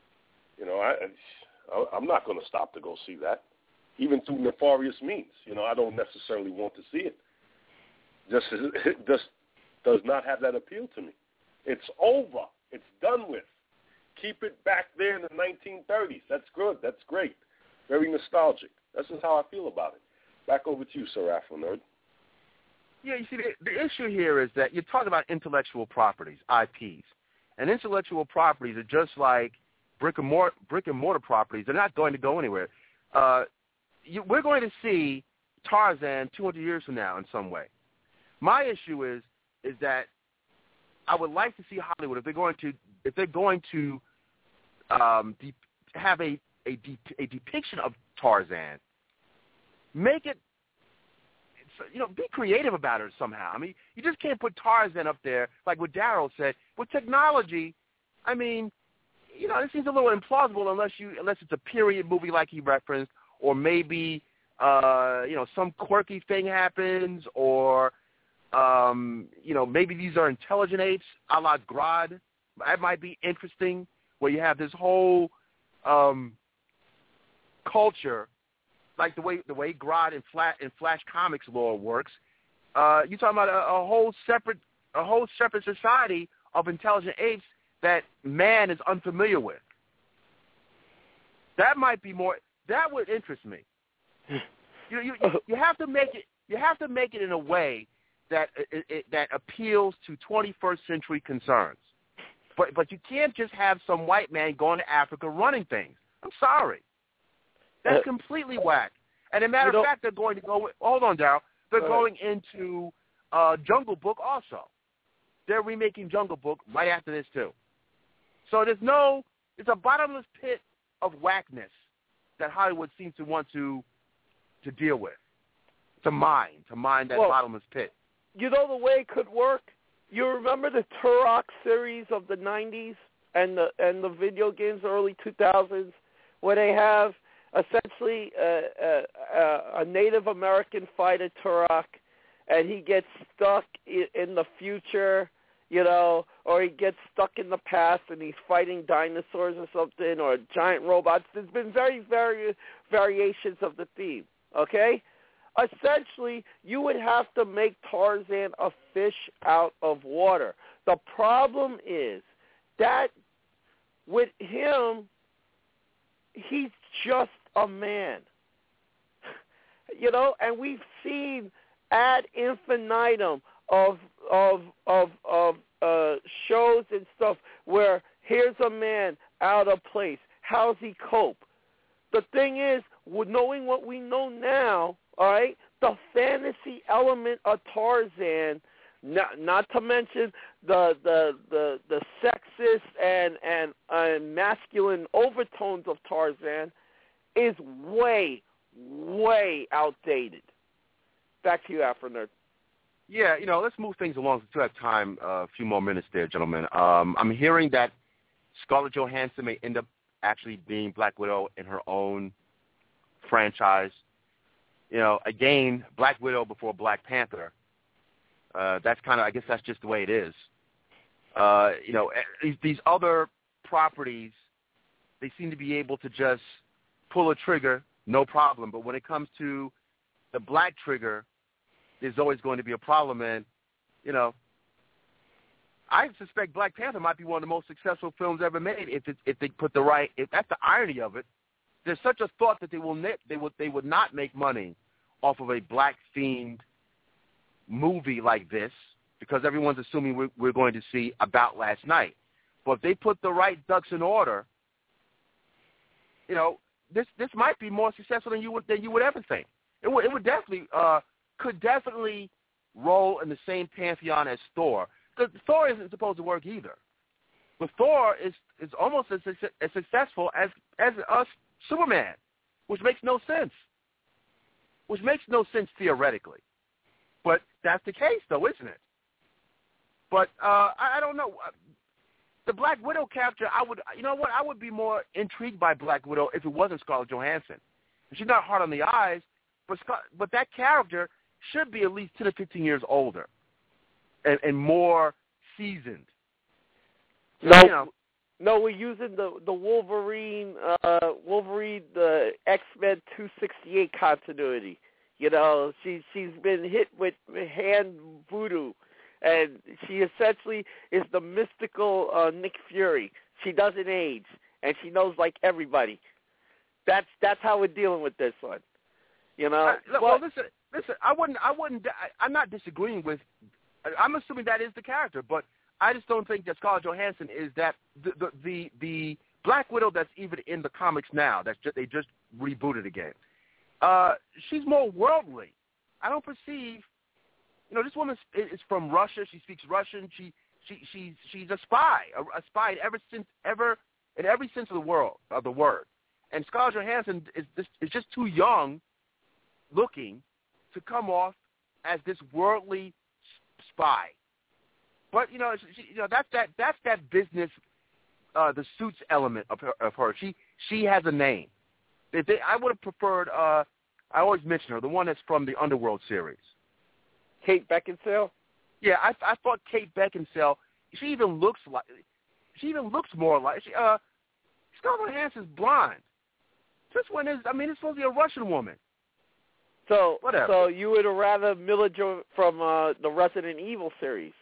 I'm not going to stop to go see that, even through nefarious means. I don't necessarily want to see it. It just does not have that appeal to me. It's over. It's done with. Keep it back there in the 1930s. That's good. That's great. Very nostalgic. That's just how I feel about it. Back over to you, Sir Afro Nerd. Yeah, you see, the issue here is that you're talking about intellectual properties, IPs. And intellectual properties are just like brick and mortar properties. They're not going to go anywhere. We're going to see Tarzan 200 years from now in some way. My issue is that I would like to see Hollywood, if they're going to have a depiction of Tarzan, make it, be creative about it somehow. I mean, you just can't put Tarzan up there like what Daryl said. With technology, I mean, it seems a little implausible unless it's a period movie like he referenced, or maybe some quirky thing happens, or maybe these are intelligent apes, a la Grodd. That might be interesting, where you have this whole culture, like the way Grodd and Flash Comics lore works. You're talking about a whole separate society of intelligent apes that man is unfamiliar with. That might be more. That would interest me. You have to make it. You have to make it in a way that that appeals to 21st century concerns. But you can't just have some white man going to Africa running things. I'm sorry. That's completely whack. And as a matter of fact, they're going to go. Hold on, Daryl. They're going into Jungle Book also. They're remaking Jungle Book right after this too. So it's a bottomless pit of whackness that Hollywood seems to want to deal with, to mine that bottomless pit. You know the way it could work? You remember the Turok series of the 90s and the video games early 2000s, where they have essentially a Native American fighter, Turok, and he gets stuck in the future, or he gets stuck in the past and he's fighting dinosaurs or something, or giant robots. There's been very variations of the theme, okay? Essentially, you would have to make Tarzan a fish out of water. The problem is that with him, he's just a man, and we've seen ad infinitum of shows and stuff where here's a man out of place. How's he cope? The thing is, with knowing what we know now, all right, the fantasy element of Tarzan, not to mention the sexist and masculine overtones of Tarzan, is way outdated. Back to you, Afro Nerd. Yeah, let's move things along. We still have time, a few more minutes there, gentlemen. I'm hearing that Scarlett Johansson may end up actually being Black Widow in her own franchise. Again, Black Widow before Black Panther. That's kind of, I guess that's just the way it is. These other properties, they seem to be able to just pull a trigger, no problem. But when it comes to the black trigger, there's always going to be a problem. And, I suspect Black Panther might be one of the most successful films ever made if they put the right. If that's the irony of it. There's such a thought that they would not make money off of a black themed movie like this because everyone's assuming we're going to see About Last Night. But if they put the right ducks in order, this might be more successful than you would ever think. It would definitely could definitely roll in the same pantheon as Thor. Because Thor isn't supposed to work either. But Thor is almost as successful as Superman, which makes no sense. Which makes no sense theoretically. But that's the case, though, isn't it? But I don't know. The Black Widow character, I would be more intrigued by Black Widow if it wasn't Scarlett Johansson. She's not hard on the eyes, but that character should be at least 10 to 15 years older and more seasoned. No, we're using the Wolverine, the X-Men 268 continuity. She's been hit with hand voodoo, and she essentially is the mystical Nick Fury. She doesn't age, and she knows like everybody. That's how we're dealing with this one. Well, listen. I'm not disagreeing with. I'm assuming that is the character, but I just don't think that Scarlett Johansson is that the Black Widow that's even in the comics now. They just rebooted again. She's more worldly. I don't perceive. This woman is from Russia. She speaks Russian. She's a spy in every sense of the word. And Scarlett Johansson is just too young looking to come off as this worldly spy. But that's that business, the suits element of her. She has a name. I would have preferred. I always mention her, the one that's from the Underworld series. Kate Beckinsale. Yeah, I thought Kate Beckinsale. She even looks more like Scarlett Johansson's blonde. This one is. It's supposed to be a Russian woman. So, whatever. So you would have rather Mila from the Resident Evil series?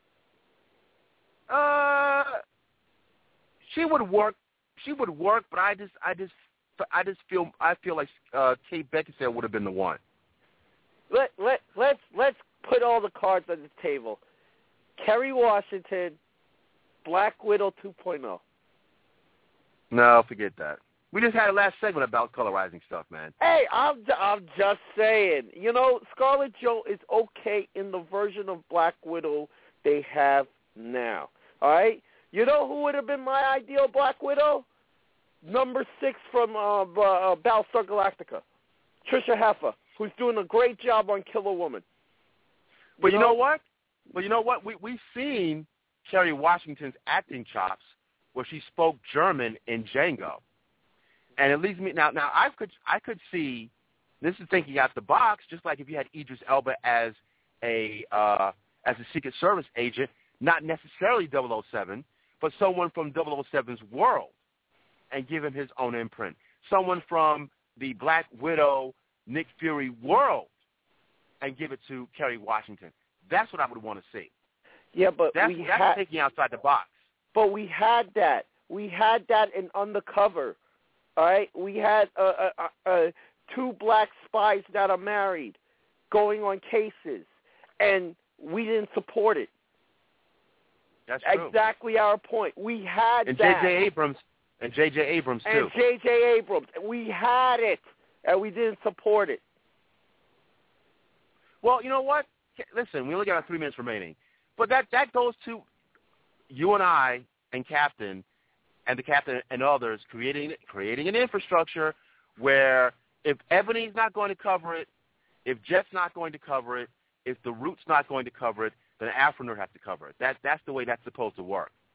She would work, but I feel like Kate Beckinsale would have been the one. Let's put all the cards on the table. Kerry Washington, Black Widow 2.0. No, forget that. We just had a last segment about colorizing stuff, man. Hey, I'm just saying. Scarlett Jo is okay in the version of Black Widow they have now. All right? You know who would have been my ideal Black Widow? Number 6 from Battlestar Galactica, Trisha Heffer, who's doing a great job on Killer Woman. But you know what? We've seen Kerry Washington's acting chops where she spoke German in Django. And it leads me now I could see, this is thinking out the box, just like if you had Idris Elba as a Secret Service agent, not necessarily 007, but someone from 007's world, and give him his own imprint. Someone from the Black Widow, Nick Fury world, and give it to Kerry Washington. That's what I would want to see. Yeah, but that's thinking outside the box. But we had that. We had that in Undercover. All right, we had 2 black spies that are married going on cases, and we didn't support it. That's true. Exactly our point. We had and that. J.J. Abrams too. And J.J. Abrams. We had it, and we didn't support it. Well, you know what? Listen, we only got 3 minutes remaining. But that goes to you and I and Captain and the Captain and others creating an infrastructure where if Ebony's not going to cover it, if Jet's not going to cover it, if the Root's not going to cover it, then Afro Nerd has to cover it. That's the way that's supposed to work.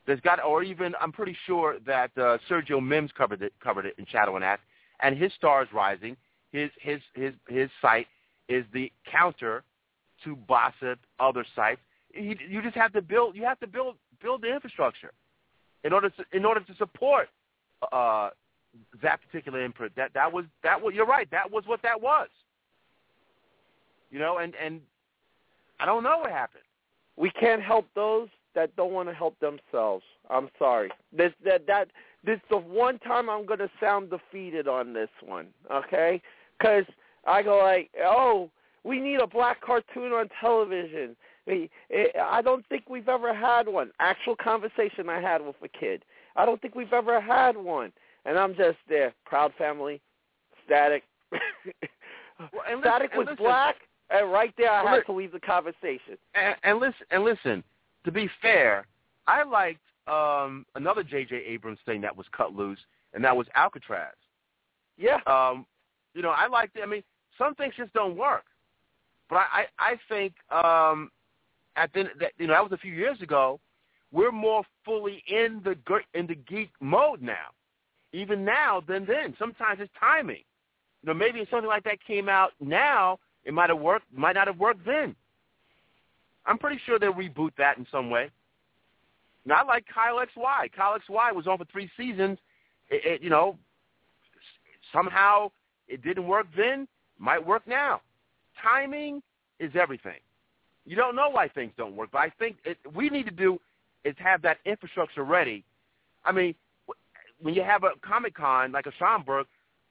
There's got, or even I'm pretty sure that Sergio Mims covered it in Shadow and Act, and his star is rising. His site is the counter to Bossip, other sites. You just have to build. You have to build the infrastructure in order to support that particular imprint. That was. You're right. That was what that was. You know, and I don't know what happened. We can't help those that don't want to help themselves. I'm sorry. This is the one time I'm going to sound defeated on this one, okay? Because I go like, oh, we need a black cartoon on television. I don't think we've ever had one. Actual conversation I had with a kid. I don't think we've ever had one. And I'm just there, Proud Family, Static. Static was black, and right there I had to leave the conversation. And listen, to be fair, I liked another J.J. Abrams thing that was cut loose, and that was Alcatraz. Yeah. You know, I liked it. I mean, some things just don't work. But I think that was a few years ago. We're more fully in the geek mode now, even now than then. Sometimes it's timing. You know, maybe if something like that came out now, it might have worked, might not have worked then. I'm pretty sure they'll reboot that in some way. Now, I like Kyle XY. Kyle XY was on for 3 seasons. You know, somehow it didn't work then, might work now. Timing is everything. You don't know why things don't work, but I think we need to do is have that infrastructure ready. I mean, when you have a Comic-Con like a Schomburg,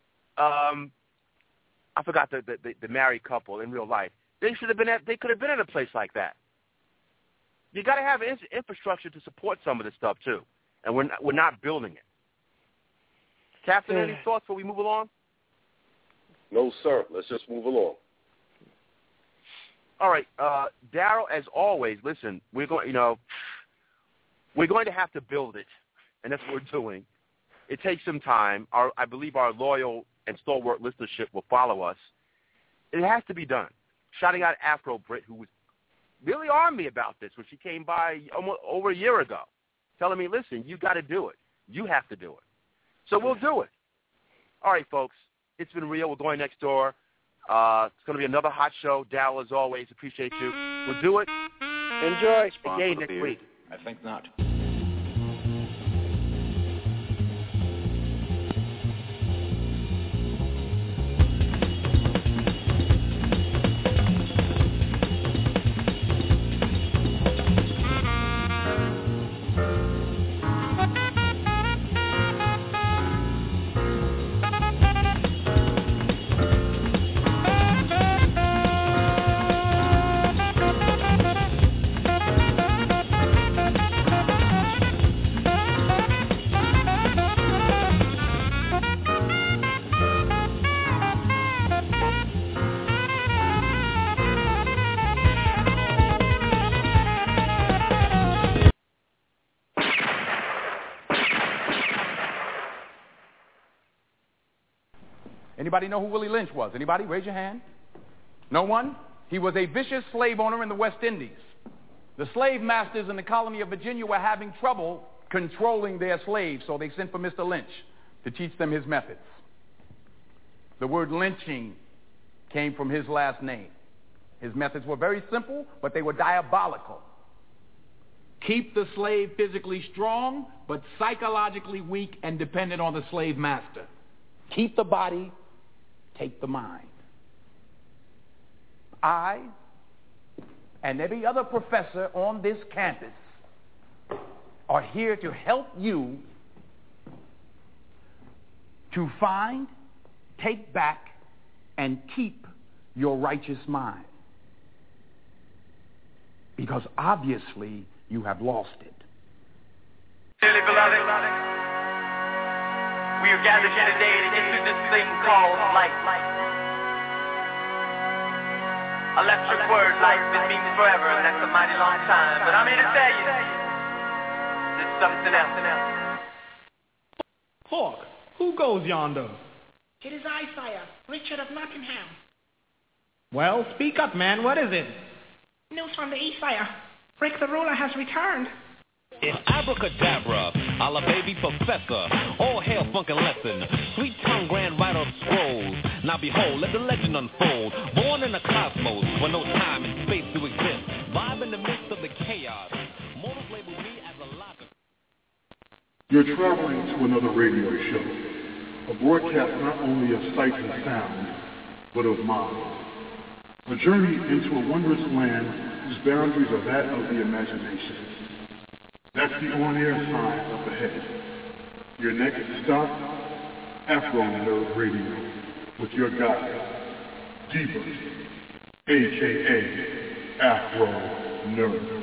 I forgot the married couple in real life. They could have been in a place like that. You got to have infrastructure to support some of this stuff too, and we're not building it. Captain, any thoughts before we move along? No, sir. Let's just move along. All right, Daryl. As always, listen. We're going to have to build it, and that's what we're doing. It takes some time. I believe our loyal and stalwart listenership will follow us. It has to be done. Shouting out Afro Brit, who was really on me about this when she came by almost over a year ago, telling me, listen, you got to do it. You have to do it. So we'll do it. All right, folks. It's been real. We're going next door. It's going to be another hot show. Dal, as always, appreciate you. We'll do it. Enjoy. Again next week. I think not. Anybody know who Willie Lynch was? Anybody? Raise your hand. No one? He was a vicious slave owner in the West Indies. The slave masters in the colony of Virginia were having trouble controlling their slaves, so they sent for Mr. Lynch to teach them his methods. The word lynching came from his last name. His methods were very simple, but they were diabolical. Keep the slave physically strong, but psychologically weak and dependent on the slave master. Keep the body, take the mind. I and every other professor on this campus are here to help you to find, take back, and keep your righteous mind. Because obviously you have lost it. Dearly beloved, we are gathered here today to get through this thing called life. Electric word, life, it means forever, and that's a mighty long time. But I'm here to tell you, there's something else. Hawk, who goes yonder? It is I, sire, Richard of Nottingham. Well, speak up, man. What is it? News from the east, sire. Rick the ruler has returned. It's abracadabra, a la baby professor. All hail funkin' lesson. Sweet tongue grand writer of scrolls. Now behold, let the legend unfold. Born in a cosmos where no time and space do exist. Vibe in the midst of the chaos. Mortals label me as a logic. You're traveling to another radio show. A broadcast not only of sight and sound, but of mind. A journey into a wondrous land whose boundaries are that of the imagination. That's the on-air sign up ahead. Your next stop, Afro Nerd Radio, with your guide, Divas, a.k.a. Afro Nerd.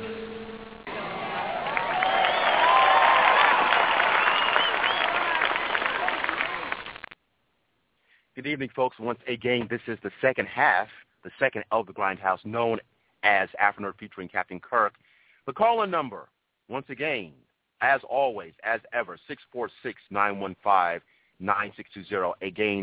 Good evening, folks. Once again, this is the second half, the second of the Grindhouse, known as Afro Nerd featuring Captain Kirk. The call-in number, once again, as always, as ever, 646-915-9620. Again,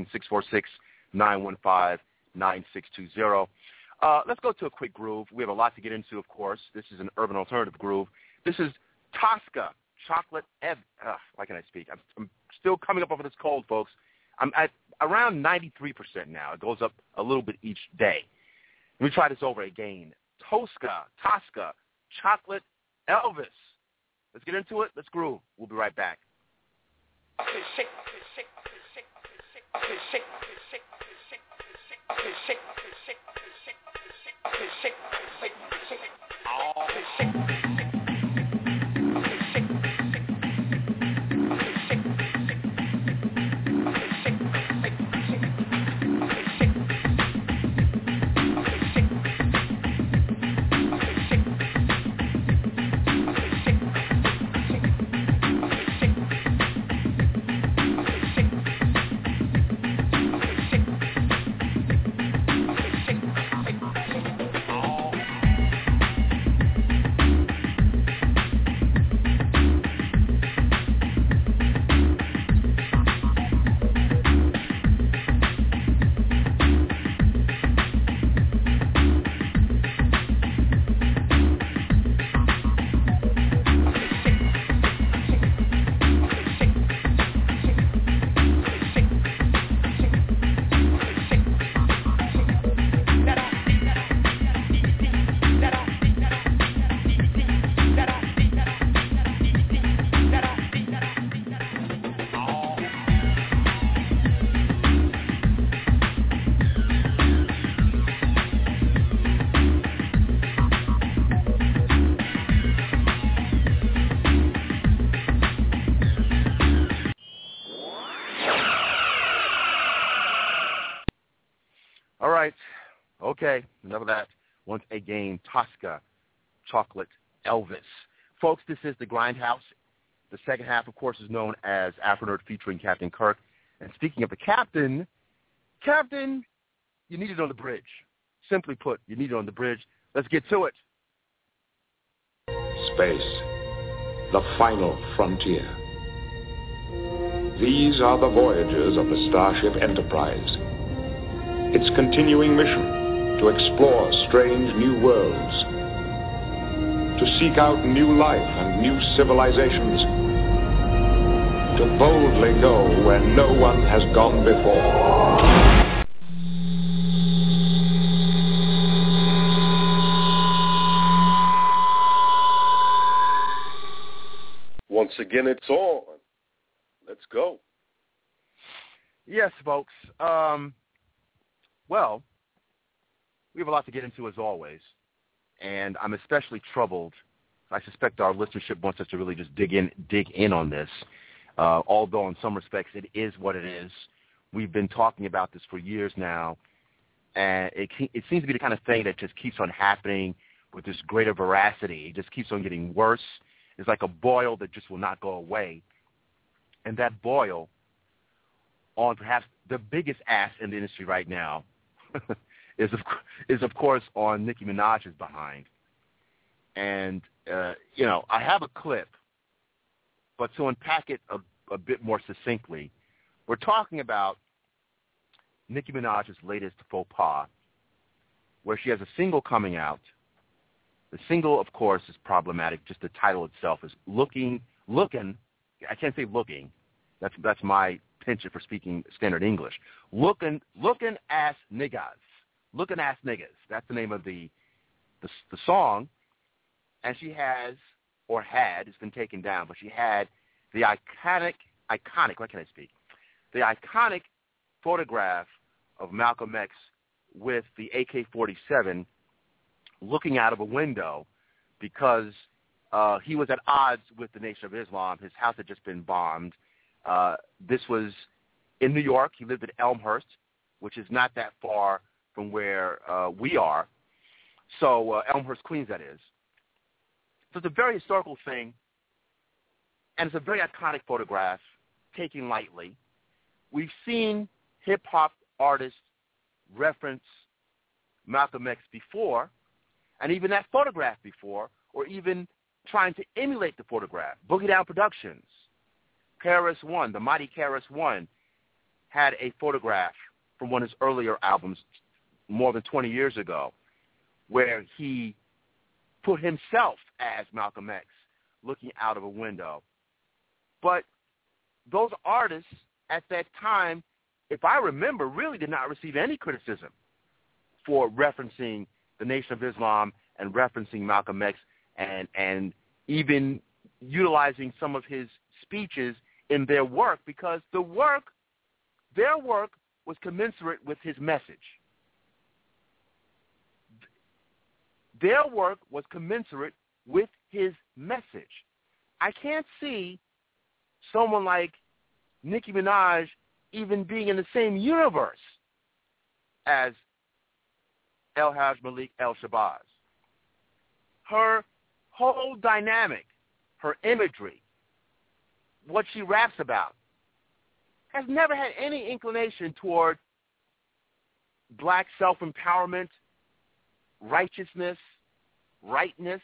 646-915-9620. Let's go to a quick groove. We have a lot to get into, of course. This is an urban alternative groove. This is Tosca, Chocolate why can I speak? I'm still coming up over this cold, folks. I'm at around 93% now. It goes up a little bit each day. Let me try this over again. Tosca, Chocolate Elvis. Let's get into it. Let's groove. We'll be right back. Okay, enough of that. Once again, Tosca, Chocolate Elvis. Folks, this is the Grindhouse. The second half, of course, is known as Afro Nerd featuring Captain Kirk. And speaking of the Captain, you need it on the bridge. Simply put, you need it on the bridge. Let's get to it. Space, the final frontier. These are the voyages of the Starship Enterprise. Its continuing mission, to explore strange new worlds, to seek out new life and new civilizations, to boldly go where no one has gone before. Once again, it's on. Let's go. Yes, folks. Well, we have a lot to get into as always, and I'm especially troubled. I suspect our listenership wants us to really just dig in on this, although in some respects it is what it is. We've been talking about this for years now, and it seems to be the kind of thing that just keeps on happening with this greater veracity. It just keeps on getting worse. It's like a boil that just will not go away, and that boil on perhaps the biggest ass in the industry right now is of course on Nicki Minaj's behind. And, I have a clip, but to unpack it a bit more succinctly, we're talking about Nicki Minaj's latest faux pas, where she has a single coming out, The single, of course, is problematic. Just the title itself is looking. I can't say looking. That's my penchant for speaking standard English. Looking ass niggas. Looking ass niggas. That's the name of the song. And she has, or had, it's been taken down, but she had the iconic, what can I speak? The iconic photograph of Malcolm X with the AK-47 looking out of a window because he was at odds with the Nation of Islam. His house had just been bombed. This was in New York. He lived at Elmhurst, which is not that far from where we are. So Elmhurst, Queens, that is. So it's a very historical thing, and it's a very iconic photograph, taken lightly. We've seen hip-hop artists reference Malcolm X before, and even that photograph before, or even trying to emulate the photograph. Boogie Down Productions, KRS-One, the mighty KRS-One, had a photograph from one of his earlier albums more than 20 years ago where he put himself as Malcolm X looking out of a window. But those artists at that time, if I remember, really did not receive any criticism for referencing the Nation of Islam and referencing Malcolm X and even utilizing some of his speeches in their work, because their work was commensurate with his message. Their work was commensurate with his message. I can't see someone like Nicki Minaj even being in the same universe as El-Hajj Malik El-Shabazz. Her whole dynamic, her imagery, what she raps about, has never had any inclination toward black self-empowerment, righteousness, rightness,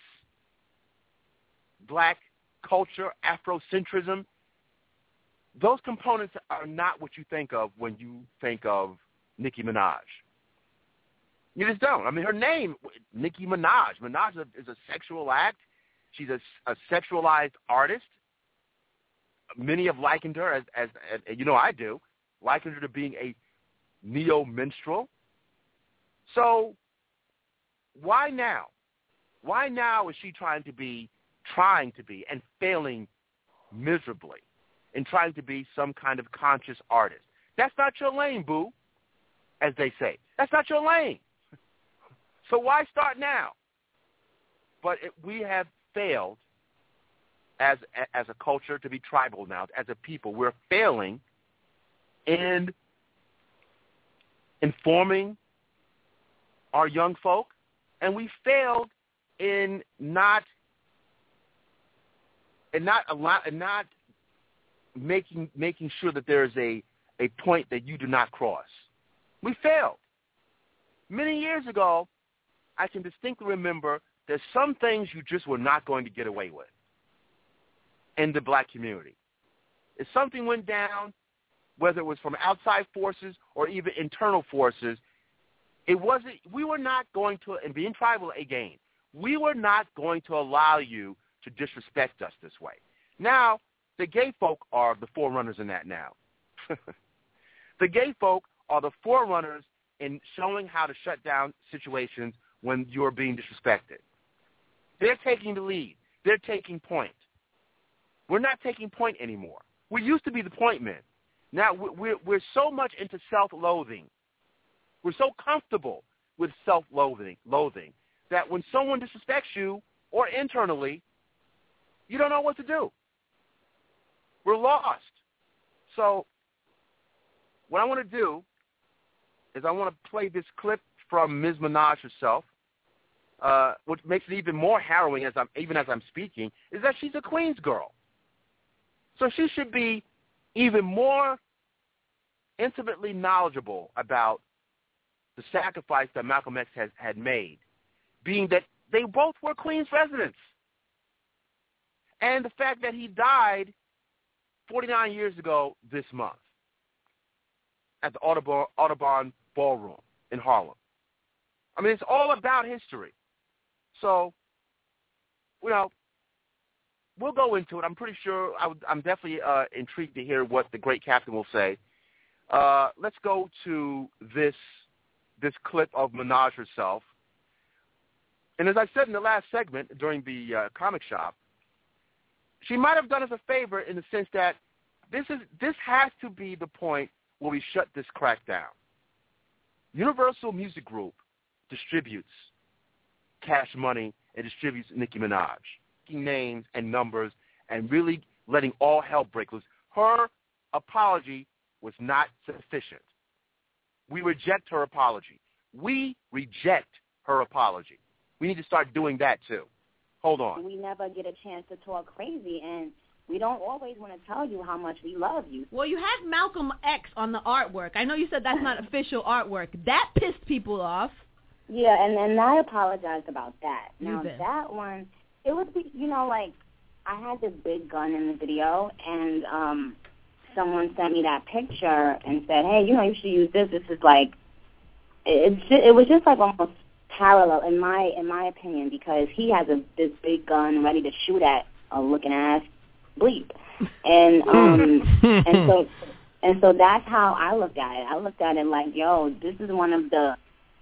black culture, Afrocentrism. Those components are not what you think of when you think of Nicki Minaj. You just don't. I mean, her name, Nicki Minaj. Minaj is a sexual act. She's a sexualized artist. Many have likened her, as you know I do, likened her to being a neo-minstrel. So why now? Why now is she trying to be, and failing miserably in trying to be some kind of conscious artist? That's not your lane, boo, as they say. That's not your lane. So why start now? But we have failed as a culture to be tribal now, as a people. We're failing in informing our young folk, and we failed in not making sure that there is a point that you do not cross. We failed. Many years ago, I can distinctly remember there's some things you just were not going to get away with in the black community. If something went down, whether it was from outside forces or even internal forces, we were not going to, and being tribal again, we were not going to allow you to disrespect us this way. Now, the gay folk are the forerunners in that now. The gay folk are the forerunners in showing how to shut down situations when you're being disrespected. They're taking the lead. They're taking point. We're not taking point anymore. We used to be the point men. Now we're so much into self-loathing. We're so comfortable with self-loathing that when someone disrespects you or internally, you don't know what to do. We're lost. So what I want to do is I want to play this clip from Ms. Minaj herself, which makes it even more harrowing as I'm speaking, is that she's a Queens girl. So she should be even more intimately knowledgeable about the sacrifice that Malcolm X had made, being that they both were Queens residents. And the fact that he died 49 years ago this month at the Audubon Ballroom in Harlem. I mean, it's all about history. So we'll go into it. I'm pretty sure I'm definitely intrigued to hear what the great Captain will say. Let's go to this clip of Minaj herself. And as I said in the last segment during the comic shop, she might have done us a favor in the sense that this has to be the point where we shut this crack down. Universal Music Group distributes Cash Money and distributes Nicki Minaj, names and numbers, and really letting all hell break loose. Her apology was not sufficient. We reject her apology. We reject her apology. We need to start doing that too. Hold on. We never get a chance to talk crazy, and we don't always want to tell you how much we love you. Well, you had Malcolm X on the artwork. I know you said that's not official artwork. That pissed people off. Yeah, and I apologized about that. Now, that one, it was, like, I had this big gun in the video, and someone sent me that picture and said, hey, you should use this. This is like, it was just like almost parallel in my opinion, because he has this big gun ready to shoot at a looking ass bleep, and so that's how I looked at it. I looked at it like, yo, this is one of the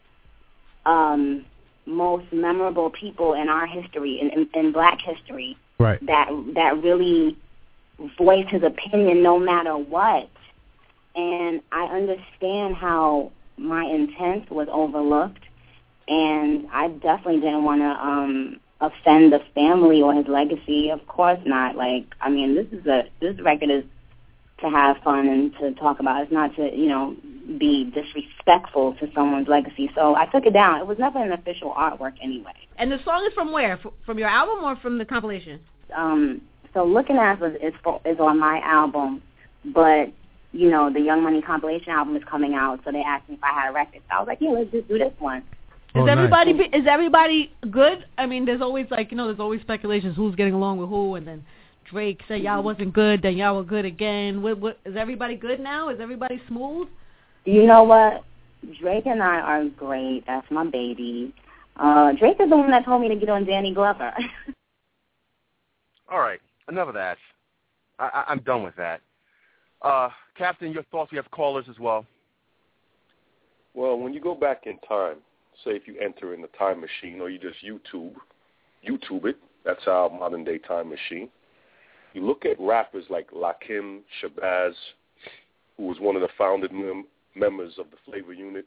most memorable people in our history, in Black history, right? That really voiced his opinion no matter what, and I understand how my intent was overlooked. And I definitely didn't want to offend the family or his legacy. Of course not. Like, I mean, this record is to have fun and to talk about. It's not to, be disrespectful to someone's legacy. So I took it down. It was never an official artwork anyway. And the song is from where? From your album or from the compilation? So Looking Ass is on my album, but the Young Money compilation album is coming out. So they asked me if I had a record. So I was like, yeah, let's just do this one. Is everybody good? I mean, there's always there's always speculations who's getting along with who, and then Drake said y'all wasn't good, then y'all were good again. What is everybody good now? Is everybody smooth? You know what? Drake and I are great. That's my baby. Drake is the one that told me to get on Danny Glover. All right, enough of that. I'm done with that. Captain, your thoughts? We have callers as well. Well, when you go back in time, say if you enter in the time machine or you just YouTube it, that's our modern-day time machine. You look at rappers like Lakim, Shabazz, who was one of the founding members of the Flavor Unit,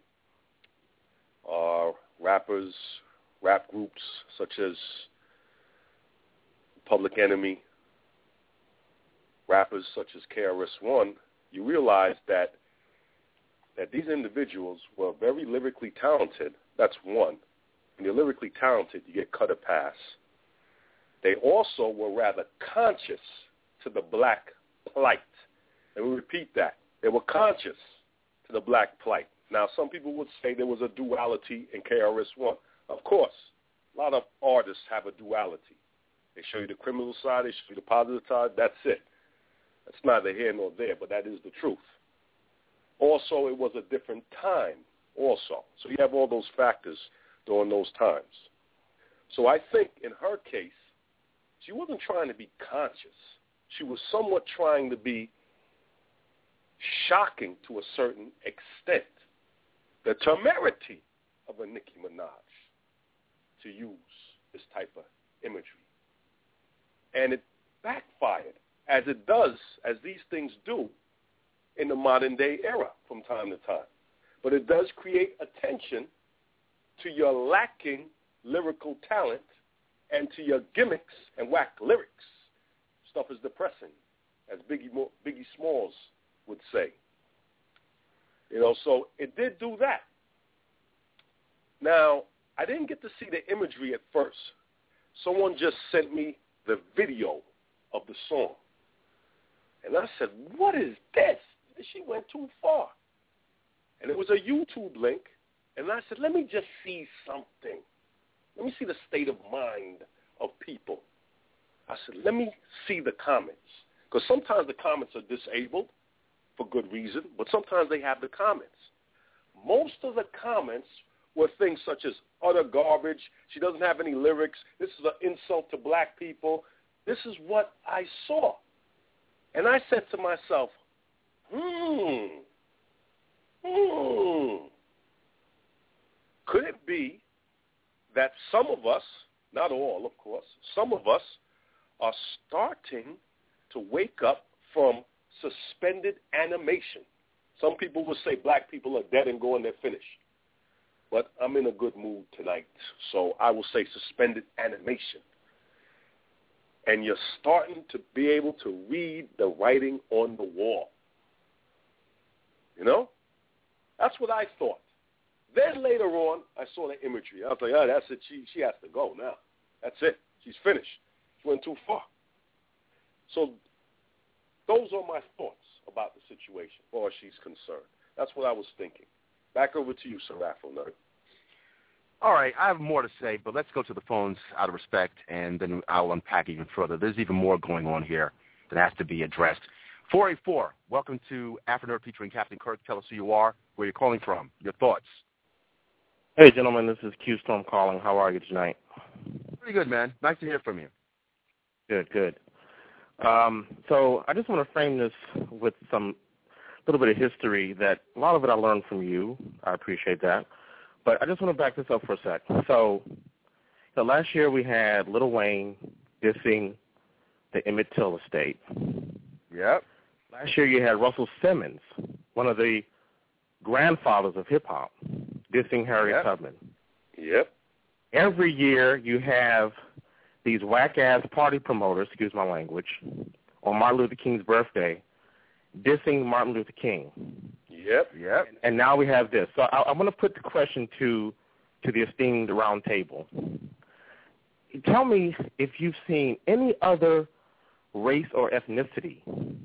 rap groups such as Public Enemy, rappers such as KRS-One, you realize that these individuals were very lyrically talented. That's one. When you're lyrically talented, you get cut a pass. They also were rather conscious to the Black plight. And we repeat that. They were conscious to the Black plight. Now, some people would say there was a duality in KRS-One. Of course, a lot of artists have a duality. They show you the criminal side, they show you the positive side, that's it. That's neither here nor there, but that is the truth. Also, it was a different time also. So you have all those factors during those times. So I think in her case, she wasn't trying to be conscious. She was somewhat trying to be shocking to a certain extent. The temerity of a Nicki Minaj to use this type of imagery. And it backfired, as it does, as these things do in the modern day era from time to time. But it does create attention to your lacking lyrical talent and to your gimmicks and whack lyrics. Stuff is depressing, as Biggie Smalls would say. So it did do that. Now, I didn't get to see the imagery at first. Someone just sent me the video of the song. And I said, what is this? She went too far. And it was a YouTube link. And I said, let me just see something. Let me see the state of mind of people. I said, let me see the comments. Because sometimes the comments are disabled for good reason, but sometimes they have the comments. Most of the comments were things such as utter garbage. She doesn't have any lyrics. This is an insult to black people. This is what I saw. And I said to myself, could it be that some of us, not all, of course, some of us are starting to wake up from suspended animation? Some people will say black people are dead and gone, they're finished. But I'm in a good mood tonight, so I will say suspended animation. And you're starting to be able to read the writing on the wall. You know? That's what I thought. Then later on, I saw the imagery. I was like, oh, that's it. She has to go now. That's it. She's finished. She went too far. So those are my thoughts about the situation, as far as she's concerned. That's what I was thinking. Back over to you, Sir Afro Nerd. All right, I have more to say, but let's go to the phones out of respect, and then I'll unpack even further. There's even more going on here that has to be addressed. 484, welcome to Afro Nerd featuring Captain Kirk. Tell us who you are, where you're calling from, your thoughts. Hey, gentlemen, this is Q Storm calling. How are you tonight? Pretty good, man. Nice to hear from you. Good. So I just want to frame this with some little bit of history that a lot of it I learned from you. I appreciate that. But I just want to back this up for a sec. So last year we had Lil Wayne dissing the Emmett Till estate. Yep. Last year you had Russell Simmons, one of the grandfathers of hip-hop, dissing Harriet Tubman. Yep. Every year you have these whack-ass party promoters, excuse my language, on Martin Luther King's birthday, dissing Martin Luther King. Yep. And now we have this. So I want to put the question to the esteemed round table. Tell me if you've seen any other race or ethnicity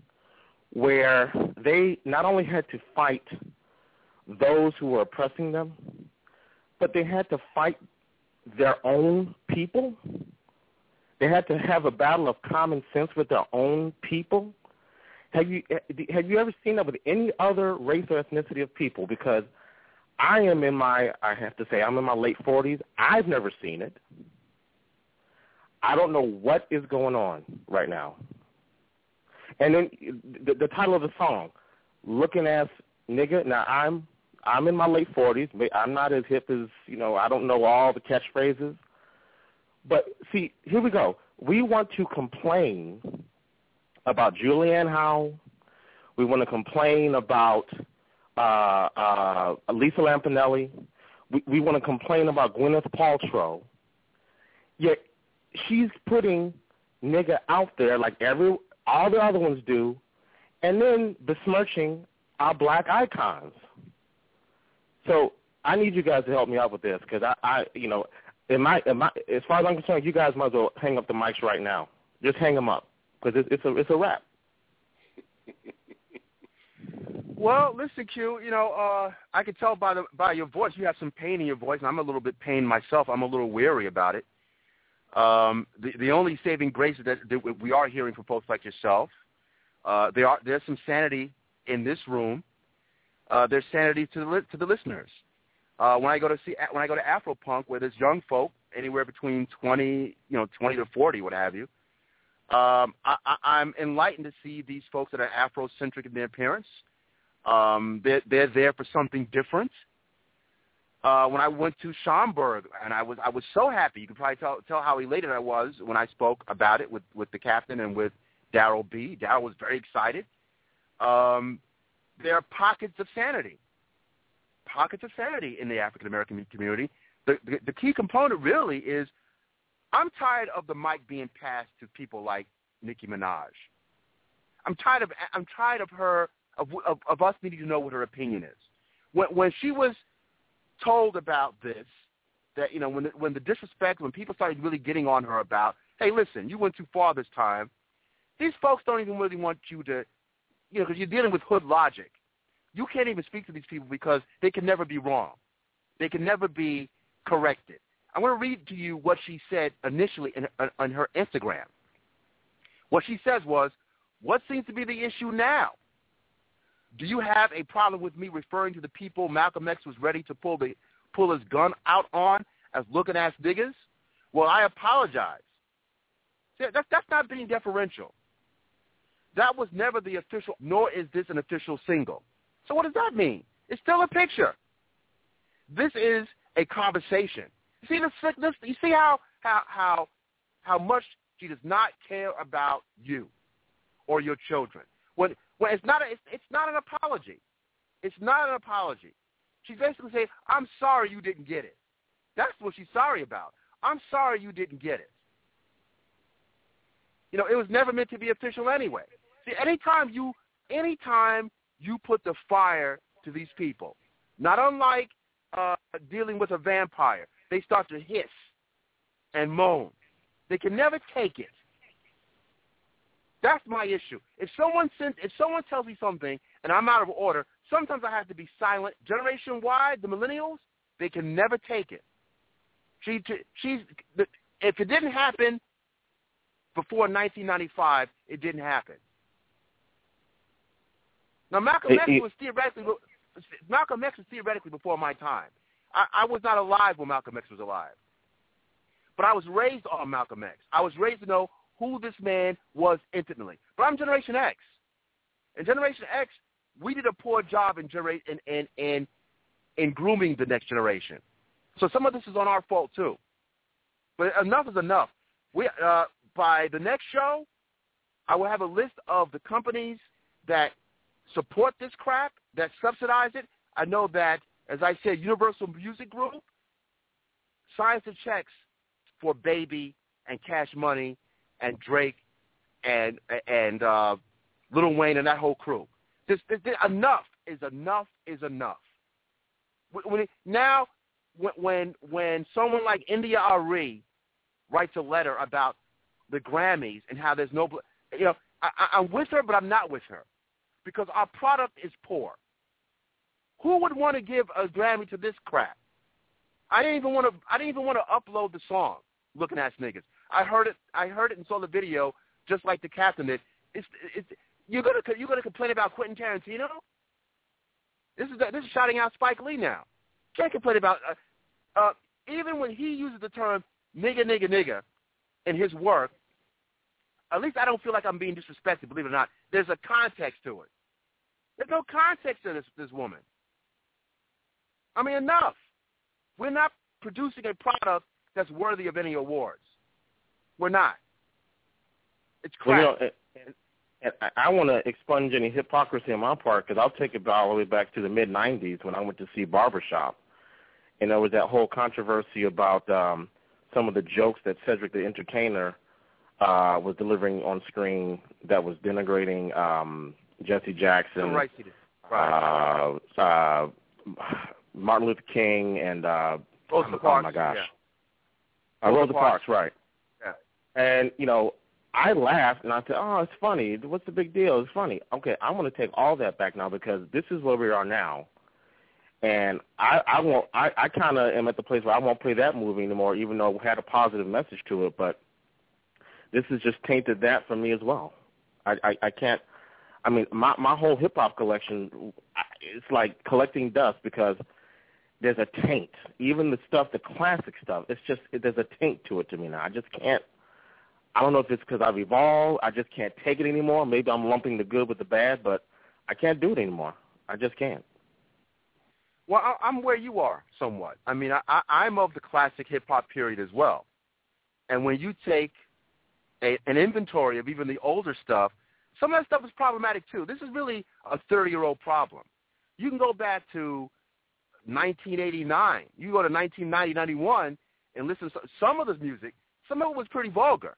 where they not only had to fight those who were oppressing them, but they had to fight their own people. They had to have a battle of common sense with their own people. Have you ever seen that with any other race or ethnicity of people? Because I'm in my late 40s. I've never seen it. I don't know what is going on right now. And then the title of the song, Looking Ass Nigga. Now, I'm in my late 40s. I'm not as hip as, I don't know all the catchphrases. But, see, here we go. We want to complain about Julianne Howe. We want to complain about Lisa Lampanelli. We want to complain about Gwyneth Paltrow. Yet she's putting nigga out there like all the other ones do, and then besmirching our black icons. So I need you guys to help me out with this, because as far as I'm concerned, you guys might as well hang up the mics right now. Just hang them up, because it's a wrap. Well, listen, Q. I can tell by your voice you have some pain in your voice, and I'm a little bit pained myself. I'm a little weary about it. The only saving grace is that we are hearing from folks like yourself. There's some sanity in this room. There's sanity to the listeners. When I go to Afropunk, where there's young folk, anywhere between 20 to 40, what have you, I'm enlightened to see these folks that are Afrocentric in their appearance. They're there for something different. When I went to Schaumburg, and I was so happy. You can probably tell how elated I was when I spoke about it with the captain and with Darryl B. Darryl was very excited. There are pockets of sanity in the African American community. The key component really is I'm tired of the mic being passed to people like Nicki Minaj. I'm tired of her of us needing to know what her opinion is. When she was told about this, that when the disrespect, when people started really getting on her about, hey, listen, you went too far this time. These folks don't even really want you to, because you're dealing with hood logic. You can't even speak to these people because they can never be wrong. They can never be corrected. I'm going to read to you what she said initially on her Instagram. What she says was, what seems to be the issue now? Do you have a problem with me referring to the people Malcolm X was ready to pull pull his gun out on as looking-ass niggas, well, I apologize. See, that's not being deferential. That was never the official, nor is this an official single. So what does that mean? It's still a picture. This is a conversation. You see the sickness? You see how much she does not care about you or your children. When it's not an apology. It's not an apology. She's basically saying, I'm sorry you didn't get it. That's what she's sorry about. I'm sorry you didn't get it. You know, it was never meant to be official anyway. See, anytime you put the fire to these people, not unlike dealing with a vampire, they start to hiss and moan. They can never take it. That's my issue. If someone tells me something and I'm out of order, sometimes I have to be silent. Generation Y, the millennials, they can never take it. If it didn't happen before 1995, it didn't happen. Now, Malcolm X was theoretically before my time. I was not alive when Malcolm X was alive. But I was raised on Malcolm X. I was raised to know who this man was intimately. But I'm Generation X. And Generation X, we did a poor job in grooming the next generation. So some of this is on our fault too. But enough is enough. By the next show, I will have a list of the companies that support this crap, that subsidize it. I know that, as I said, Universal Music Group signs the checks for Baby and Cash Money and Drake and Lil Wayne and that whole crew. Enough is enough is enough. When someone like India Arie writes a letter about the Grammys and how there's no, I'm with her, but I'm not with her because our product is poor. Who would want to give a Grammy to this crap? I didn't even want to upload the song. Looking ass niggas. I heard it and saw the video just like the captain did. You're gonna complain about Quentin Tarantino? This is shouting out Spike Lee now. Can't complain about even when he uses the term nigga in his work. At least I don't feel like I'm being disrespected. Believe it or not, there's a context to it. There's no context to this woman. I mean, enough. We're not producing a product that's worthy of any awards. We're not. It's crap. Well, and I want to expunge any hypocrisy on my part because I'll take it all the way back to the mid-'90s when I went to see Barbershop. And there was that whole controversy about some of the jokes that Cedric the Entertainer was delivering on screen that was denigrating Jesse Jackson, Martin Luther King, and Rosa Parks. Oh, my gosh. Yeah. Rosa Parks, right. Yeah. And, I laughed, and I said, oh, it's funny. What's the big deal? It's funny. Okay, I want to take all that back now because this is where we are now. And I kind of am at the place where I won't play that movie anymore, even though it had a positive message to it. But this has just tainted that for me as well. I can't. I mean, my whole hip-hop collection, it's like collecting dust because there's a taint. Even the stuff, the classic stuff, there's a taint to it to me now. I just can't. I don't know if it's because I've evolved. I just can't take it anymore. Maybe I'm lumping the good with the bad, but I can't do it anymore. I just can't. Well, I'm where you are somewhat. I mean, I'm of the classic hip-hop period as well. And when you take an inventory of even the older stuff, some of that stuff is problematic too. This is really a 30-year-old problem. You can go back to 1989. You go to 1990, 91, and listen to some of this music. Some of it was pretty vulgar.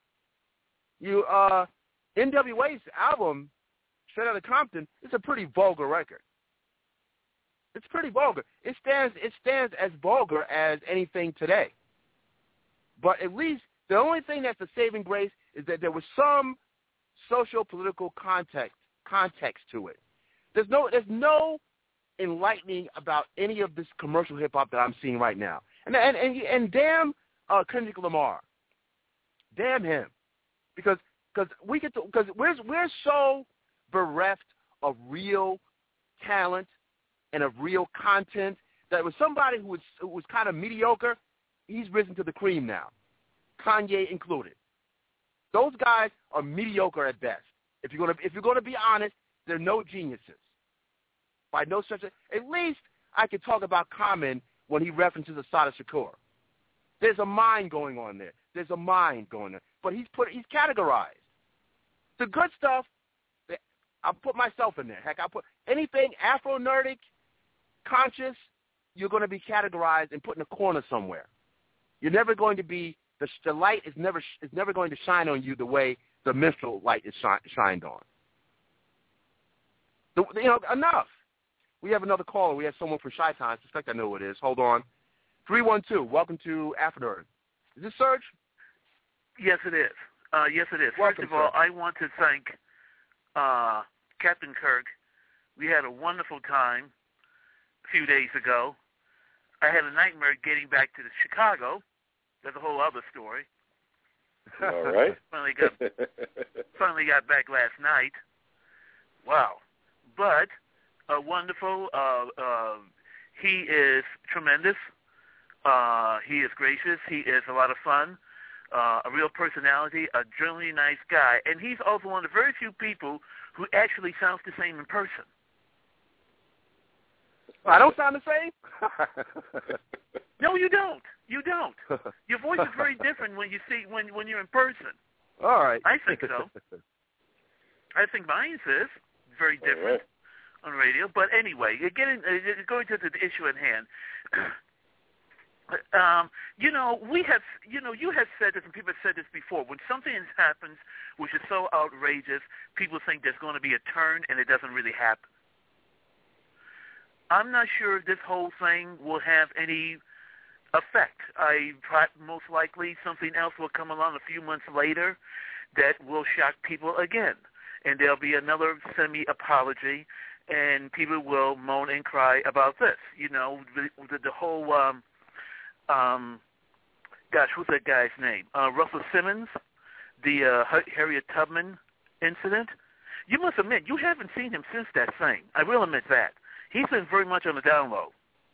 NWA's album, Straight Outta Compton, is a pretty vulgar record. It's pretty vulgar. It stands as vulgar as anything today. But at least the only thing that's a saving grace is that there was some socio-political context to it. There's no enlightening about any of this commercial hip hop that I'm seeing right now. And damn Kendrick Lamar, damn him, because we're so bereft of real talent and of real content that was somebody who was kind of mediocre, he's risen to the cream now, Kanye included. Those guys are mediocre at best. If you're gonna be honest, they're no geniuses. By no stretch, at least I could talk about Common when he references Assata Shakur. There's a mind going on there. There's a mind going on. But he's categorized. The good stuff, I'll put myself in there. Heck, I'll put anything Afro-Nerdic, conscious, you're going to be categorized and put in a corner somewhere. You're never going to be, the light is never going to shine on you the way the minstrel light is shined on. Enough. We have another caller. We have someone from Chi-Town. I suspect I know who it is. Hold on. 312, welcome to Afro-Nerd. Is this Serge? Yes, it is. Yes, it is. Welcome, First of all, sir. I want to thank Captain Kirk. We had a wonderful time a few days ago. I had a nightmare getting back to Chicago. That's a whole other story. All right. finally got back last night. Wow. But wonderful. He is tremendous. He is gracious. He is a lot of fun. A real personality, a generally nice guy. And he's also one of the very few people who actually sounds the same in person. I don't sound the same? No, you don't. You don't. Your voice is very different when you're in person. All right. I think so. I think mine is very different on radio. But anyway, going to the issue at hand. You have said this, and people have said this before. When something happens which is so outrageous, people think there's going to be a turn, and it doesn't really happen. I'm not sure if this whole thing will have any effect. Most likely something else will come along a few months later that will shock people again, and there'll be another semi-apology, and people will moan and cry about this. The whole what's that guy's name? Russell Simmons, the Harriet Tubman incident. You must admit, you haven't seen him since that thing. I will admit that. He's been very much on the down low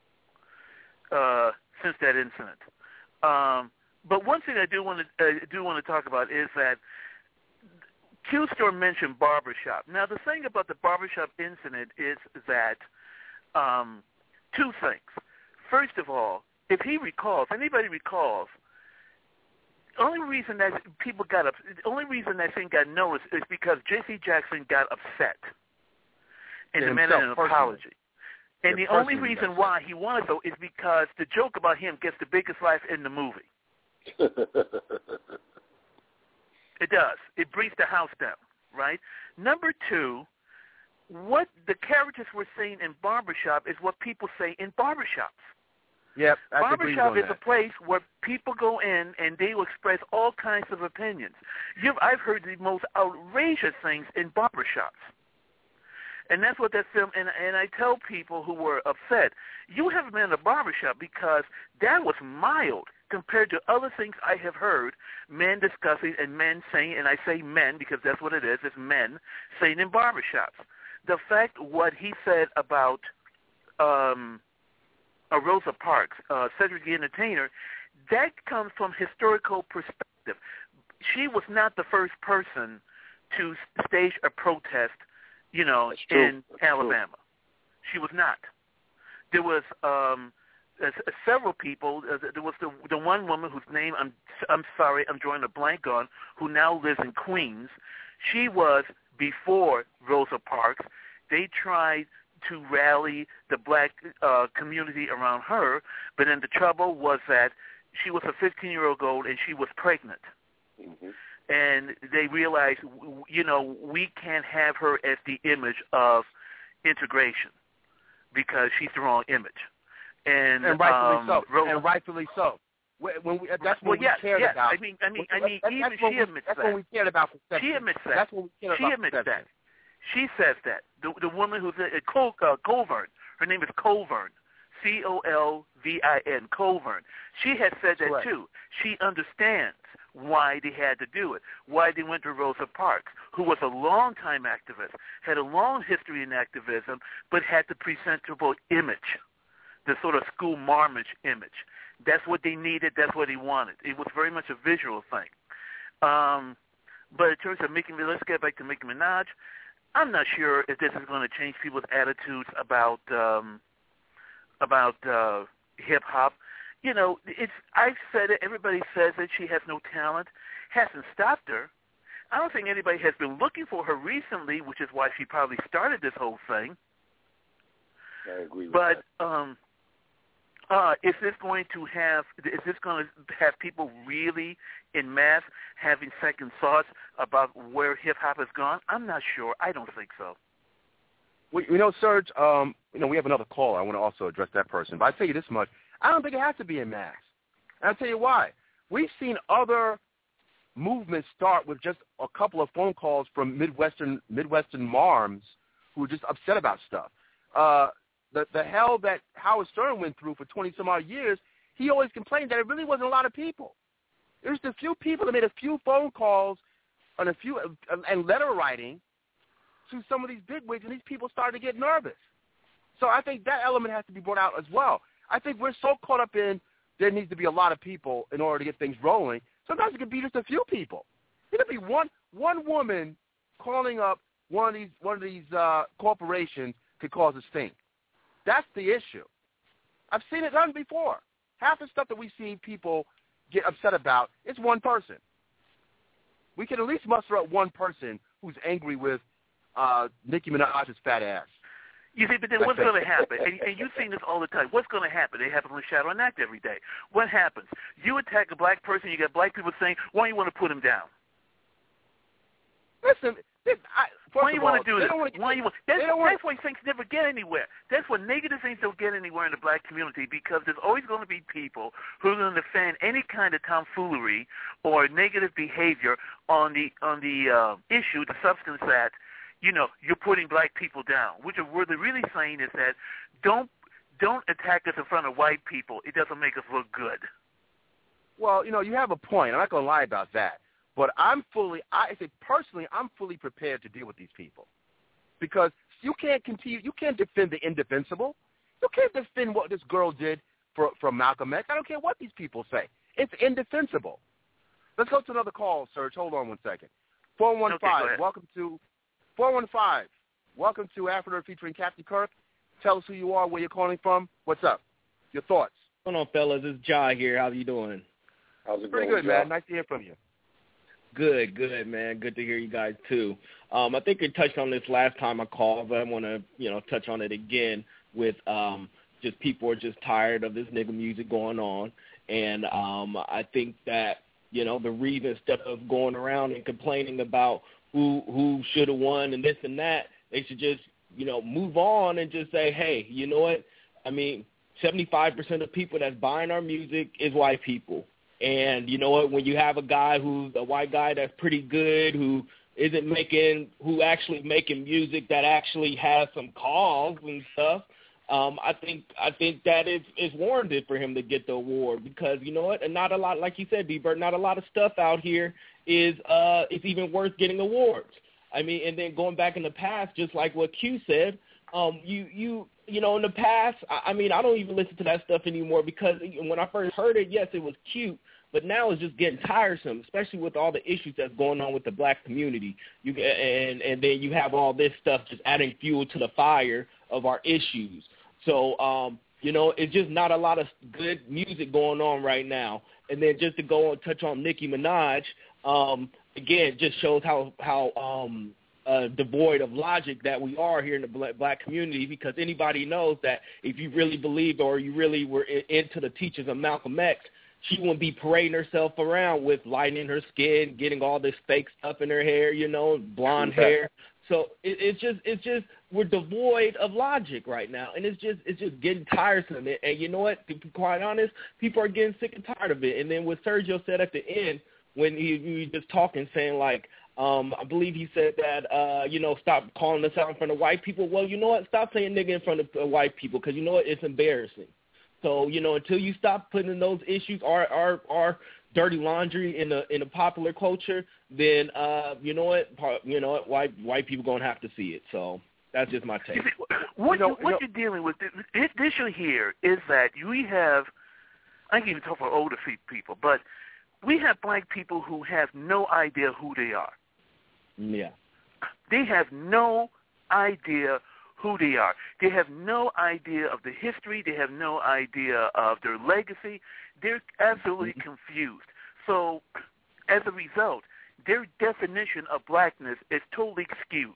since that incident. But one thing I do want to talk about is that Q-Store mentioned barbershop. Now, the thing about the barbershop incident is that two things. First of all, if anybody recalls, the only reason that thing got noticed is because J.C. Jackson got upset and demanded an apology. And the only reason why he wanted to is because the joke about him gets the biggest laugh in the movie. It does. It brings the house down, right? Number two, what the characters we're seeing in barbershop is what people say in barbershops. Yep, barbershop is a place where people go in and they will express all kinds of opinions. I've heard the most outrageous things in barbershops. And that's what that film, and I tell people who were upset, you haven't been in a barbershop because that was mild compared to other things I have heard men discussing and men saying, and I say men because that's what it is, it's men saying in barbershops. The fact what he said about Rosa Parks, Cedric the Entertainer, that comes from historical perspective. She was not the first person to stage a protest, in Alabama. She was not. There was several people. There was the one woman whose name I'm sorry, I'm drawing a blank on, who now lives in Queens. She was before Rosa Parks. They tried to rally the black community around her, but then the trouble was that she was a 15-year-old and she was pregnant. Mm-hmm. And they realized, we can't have her as the image of integration because she's the wrong image. And rightfully so. And rightfully so. That's what we cared about. I mean, even she admits that. That's what we cared about. She admits that. That's what we cared about. She admits that. She says that. The woman who's Colvin, her name is Colvin, Colvin, Colvin. She has said that too. She understands why they had to do it, why they went to Rosa Parks, who was a long-time activist, had a long history in activism, but had the presentable image. the sort of school marmot image. That's what they needed. That's what they wanted. It was very much a visual thing. But in terms of let's get back to Nicki Minaj. I'm not sure if this is going to change people's attitudes about hip hop. You know, I've said it. Everybody says that she has no talent. Hasn't stopped her. I don't think anybody has been looking for her recently, which is why she probably started this whole thing. I agree with that. But is this going to have people really in mass having second thoughts about where hip hop has gone? I'm not sure. I don't think so. Well, Serge, we have another caller. I want to also address that person. But I tell you this much: I don't think it has to be in mass. And I'll tell you why. We've seen other movements start with just a couple of phone calls from Midwestern marms who are just upset about stuff. The hell that Howard Stern went through for 20-some-odd years, he always complained that it really wasn't a lot of people. It was just a few people that made a few phone calls and letter writing to some of these bigwigs, and these people started to get nervous. So I think that element has to be brought out as well. I think we're so caught up in there needs to be a lot of people in order to get things rolling. Sometimes it could be just a few people. It could be one woman calling up one of these corporations could cause a stink. That's the issue. I've seen it done before. Half the stuff that we see people get upset about, it's one person. We can at least muster up one person who's angry with Nicki Minaj's fat ass. You see, but then what's going to happen? And you've seen this all the time. What's going to happen? They happen on Shadow and Act every day. What happens? You attack a black person, you got black people saying, why do you want to put him down? Listen, why do you want to do this? That's why things never get anywhere. That's why negative things don't get anywhere in the black community, because there's always going to be people who are going to defend any kind of tomfoolery or negative behavior on the issue, the substance that, you're putting black people down. What they're really saying is that don't attack us in front of white people. It doesn't make us look good. Well, you have a point. I'm not going to lie about that. But I'm fully prepared to deal with these people, because you can't defend the indefensible. You can't defend what this girl did for Malcolm X. I don't care what these people say. It's indefensible. Let's go to another call, Serge. Hold on one second. 415. Welcome to 415. Welcome to Afro Nerd featuring Captain Kirk. Tell us who you are, where you're calling from. What's up? Your thoughts. What's going on, fellas? It's Jai here. How you doing? How's it Pretty going, good, man. Nice to hear from you. Good, man. Good to hear you guys too. I think I touched on this last time I called, but I want to, touch on it again with just people are just tired of this nigga music going on, and I think that the reason instead of going around and complaining about who should have won and this and that, they should just move on and just say, hey, you know what? I mean, 75% of people that's buying our music is white people. And you know what? When you have a guy who's a white guy that's pretty good, who actually making music that actually has some cause and stuff, I think that it's warranted for him to get the award, because you know what? And not a lot, like you said, B-Bert, not a lot of stuff out here is even worth getting awards. I mean, and then going back in the past, just like what Q said, in the past, I mean, I don't even listen to that stuff anymore, because when I first heard it, yes, it was cute, but now it's just getting tiresome, especially with all the issues that's going on with the black community. And then you have all this stuff just adding fuel to the fire of our issues. So, it's just not a lot of good music going on right now. And then just to go and touch on Nicki Minaj, again, just shows how devoid of logic that we are here in the black community, because anybody knows that if you really believed or you really were into the teachings of Malcolm X, she wouldn't be parading herself around with lightening her skin, getting all this fake stuff in her hair, blonde hair. So it's just we're devoid of logic right now, and it's just getting tiresome. And you know what? To be quite honest, people are getting sick and tired of it. And then what Sergio said at the end, when he was just talking, saying like, I believe he said that, stop calling us out in front of white people. Well, you know what? Stop saying nigga in front of white people, because you know what? It's embarrassing. So, until you stop putting those issues, our dirty laundry in the popular culture, then you know what? White people gonna have to see it. So That's just my take. What you're dealing with, the issue here is that we have, I can't even talk for older people, but we have black people who have no idea who they are. Yeah. They have no idea who they are. They have no idea of the history. They have no idea of their legacy. They're absolutely confused. So, as a result, their definition of blackness is totally skewed.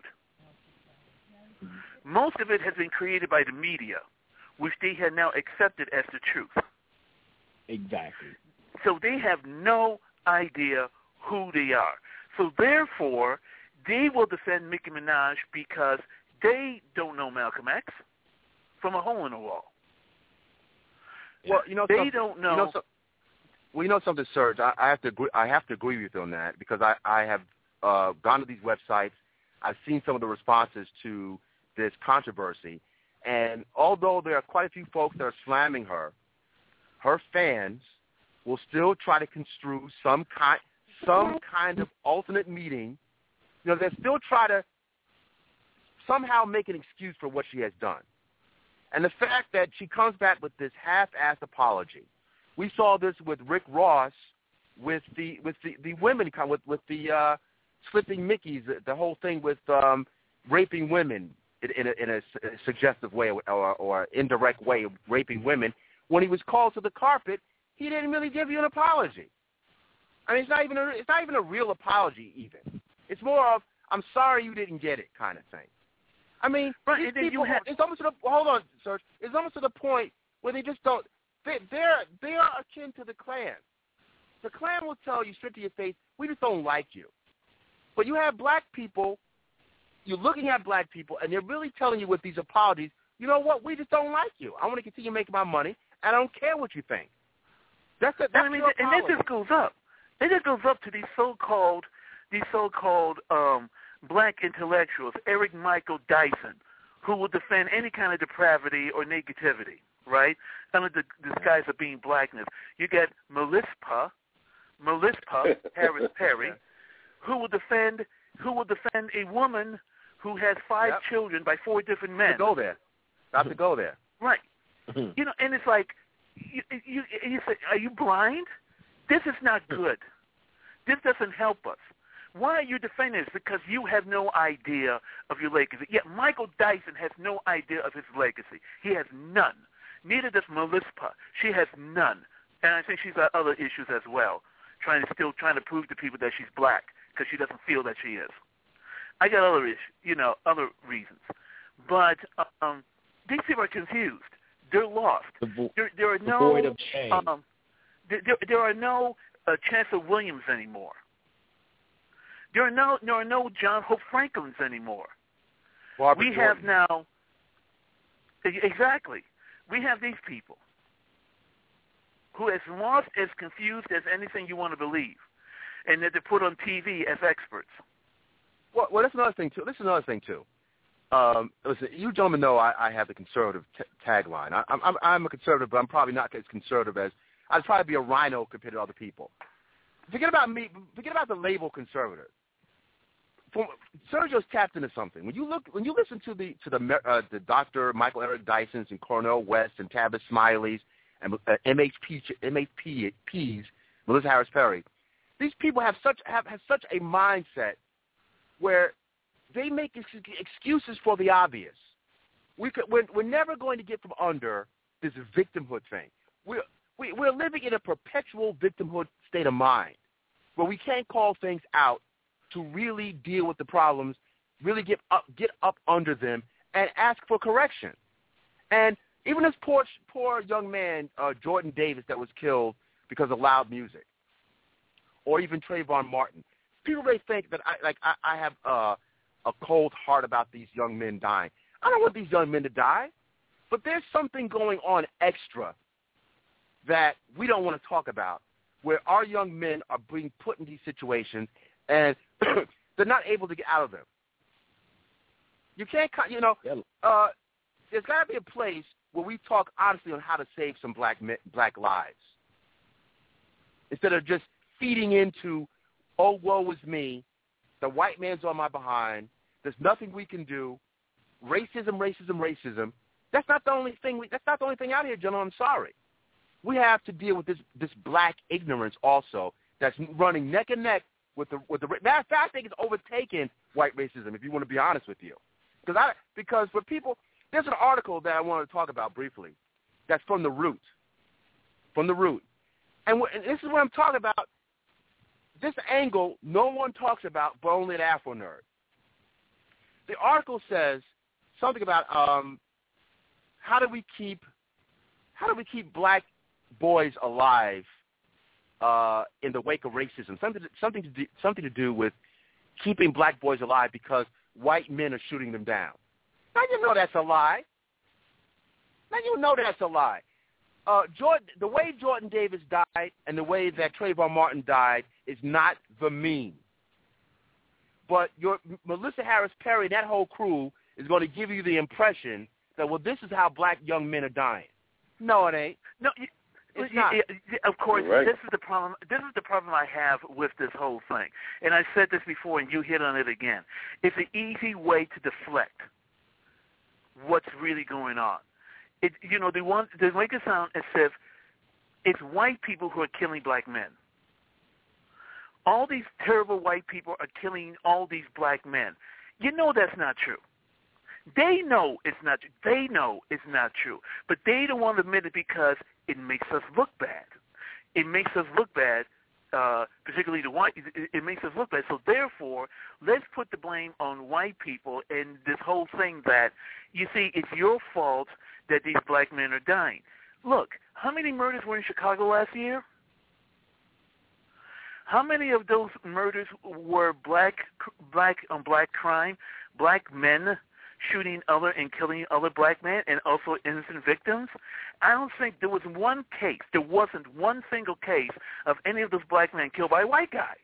Most of it has been created by the media, which they have now accepted as the truth. Exactly. So they have no idea who they are. So therefore, they will defend Nicki Minaj because they don't know Malcolm X from a hole in the wall. Well, they don't know. You know something, Serge. I have to agree with you on that because I have gone to these websites. I've seen some of the responses to this controversy, and although there are quite a few folks that are slamming her fans will still try to construe some kind of alternate meaning. They'll still try to somehow make an excuse for what she has done. And the fact that she comes back with this half-assed apology. We saw this with Rick Ross with the women, with the slipping Mickeys, the whole thing with raping women in a suggestive way or indirect way of raping women. When he was called to the carpet, he didn't really give you an apology. I mean, it's not even a real apology even. It's more of, I'm sorry you didn't get it kind of thing. I mean, right, it's almost to the, hold on, Serge. It's almost to the point where they just don't, they are akin to the Klan. The Klan will tell you straight to your face, we just don't like you. But you have black people, you're looking at black people, and they're really telling you with these apologies, you know what, we just don't like you. I want to continue making my money, and I don't care what you think. That's I mean, and it just goes up. It just goes up to these so-called black intellectuals, Eric Michael Dyson, who will defend any kind of depravity or negativity, right, under the disguise of being blackness. You get Melispa Harris Perry, who will defend a woman who has 5 children by 4 different men. Not to go there. Right. And it's like, you say, are you blind? This is not good. This doesn't help us. Why are you defending this? Because you have no idea of your legacy. Yet Michael Dyson has no idea of his legacy. He has none. Neither does Melispa. She has none. And I think she's got other issues as well, trying to prove to people that she's black because she doesn't feel that she is. I got other issues, other reasons. But these people are confused. They're lost. There are no void of change. There are no Chancellor Williams anymore. There are no John Hope Franklins anymore. Barbara we Jordan. Have now exactly. We have these people who are as lost, as confused as anything you want to believe, and that they're put on TV as experts. Well, that's another thing too. This is another thing too. Listen, you gentlemen know I have the conservative tagline. I'm a conservative, but I'm probably not as conservative as I'd probably be a rhino compared to other people. Forget about me. Forget about the label conservative. Sergio's tapped into something. When you listen to the Dr. Michael Eric Dysons and Cornel West and Tavis Smileys and MHPs, Melissa Harris Perry, these people have such a mindset where they make excuses for the obvious. We're never going to get from under this victimhood thing. We're living in a perpetual victimhood state of mind where we can't call things out to really deal with the problems, really get up under them and ask for correction. And even this poor young man, Jordan Davis, that was killed because of loud music, or even Trayvon Martin, people may think that I have a cold heart about these young men dying. I don't want these young men to die, but there's something going on extra that we don't want to talk about, where our young men are being put in these situations and they're not able to get out of them. You can't, there's got to be a place where we talk honestly on how to save some black lives, instead of just feeding into, oh, woe is me, the white man's on my behind, there's nothing we can do, racism. That's not the only thing. That's not the only thing out here, gentlemen. I'm sorry. We have to deal with this black ignorance also that's running neck and neck with the. Matter of fact, I think it's overtaken white racism. If you want to be honest with you, because for people, there's an article that I want to talk about briefly. That's from The Root. From The Root, and this is what I'm talking about. This angle no one talks about, but only the Afro nerd. The article says something about how do we keep black boys alive in the wake of racism? Something to do with keeping black boys alive because white men are shooting them down. Now you know that's a lie. The way Jordan Davis died and the way that Trayvon Martin died is not the mean. But your Melissa Harris Perry, that whole crew, is going to give you the impression that, well, this is how black young men are dying. No, it ain't. No, it's not. Of course, right. This is the problem. This is the problem I have with this whole thing. And I said this before, and you hit on it again. It's an easy way to deflect what's really going on. They make it sound as if it's white people who are killing black men. All these terrible white people are killing all these black men. You know that's not true. They know it's not true. They know it's not true. But they don't want to admit it because it makes us look bad. It makes us look bad, particularly the white. It makes us look bad. So therefore, let's put the blame on white people and this whole thing that, you see, it's your fault that these black men are dying. Look, how many murders were in Chicago last year? How many of those murders were black on black crime, black men shooting other and killing other black men and also innocent victims? I don't think there was one case, there wasn't one single case of any of those black men killed by a white guy.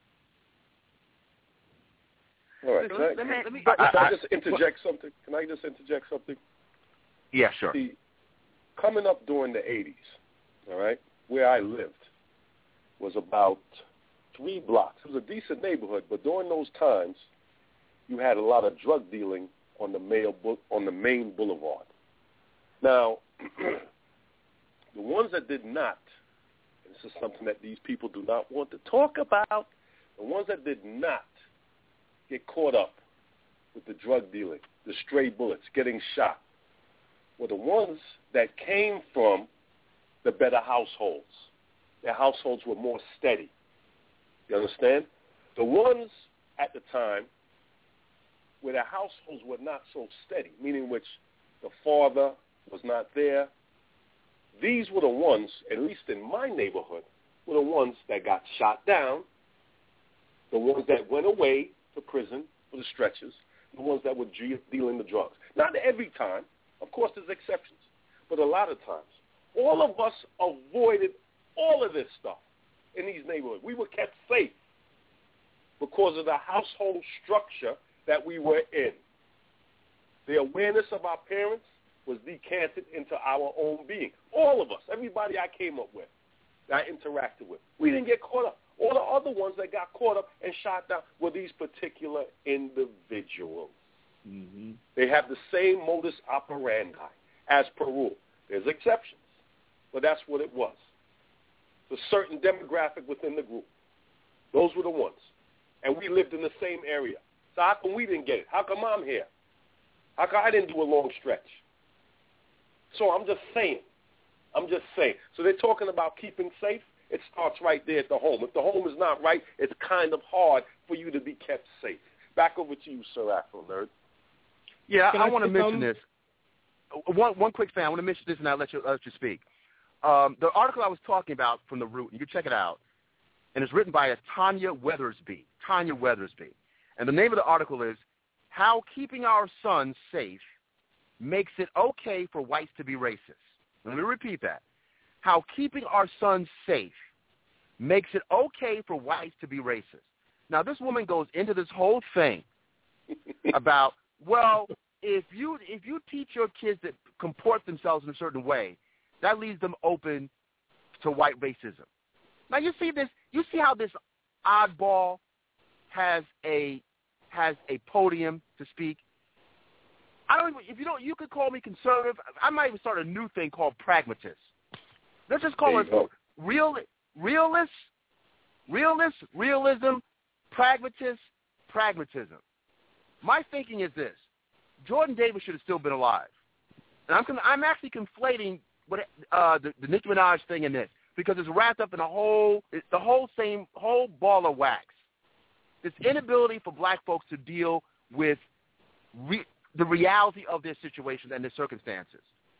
All right. Can I just interject something? Can I just interject something? Yeah, sure. See, coming up during the 80s, all right, where I lived was about 3 blocks. It was a decent neighborhood, but during those times, you had a lot of drug dealing on the main boulevard. Now, the ones that did not, and this is something that these people do not want to talk about, the ones that did not get caught up with the drug dealing, the stray bullets, getting shot, were the ones that came from the better households. Their households were more steady. You understand? The ones at the time where their households were not so steady, meaning which the father was not there, these were the ones, at least in my neighborhood, were the ones that got shot down, the ones that went away to prison for the stretches, the ones that were dealing the drugs. Not every time. Of course, there's exceptions. But a lot of times, all of us avoided all of this stuff in these neighborhoods. We were kept safe because of the household structure that we were in. The awareness of our parents was decanted into our own being. All of us, everybody I came up with, that I interacted with, we didn't get caught up. All the other ones that got caught up and shot down were these particular individuals. Mm-hmm. They have the same modus operandi as per rule. There's exceptions, but that's what it was. The certain demographic within the group. Those were the ones. And we lived in the same area. So how come we didn't get it? How come I'm here? How come I didn't do a long stretch? So I'm just saying. So they're talking about keeping safe. It starts right there at the home. If the home is not right, it's kind of hard for you to be kept safe. Back over to you, Sir Afro Nerd. Yeah, I want to mention this. One quick thing. I want to mention this, and I'll let you speak. The article I was talking about from The Root, you can check it out, and it's written by Tanya Weathersby. And the name of the article is How Keeping Our Sons Safe Makes It Okay for Whites to Be Racist. Let me repeat that. How keeping our sons safe makes it okay for whites to be racist. Now, this woman goes into this whole thing about, well, if you teach your kids to comport themselves in a certain way, that leaves them open to white racism. Now, you see this. You see how this oddball has a podium to speak. You could call me conservative. I might even start a new thing called pragmatist. Let's just call it realism, pragmatism. My thinking is this: Jordan Davis should have still been alive, and I'm actually conflating what the Nicki Minaj thing in this because it's wrapped up in the whole ball of wax. This inability for black folks to deal with the reality of their situations and their circumstances.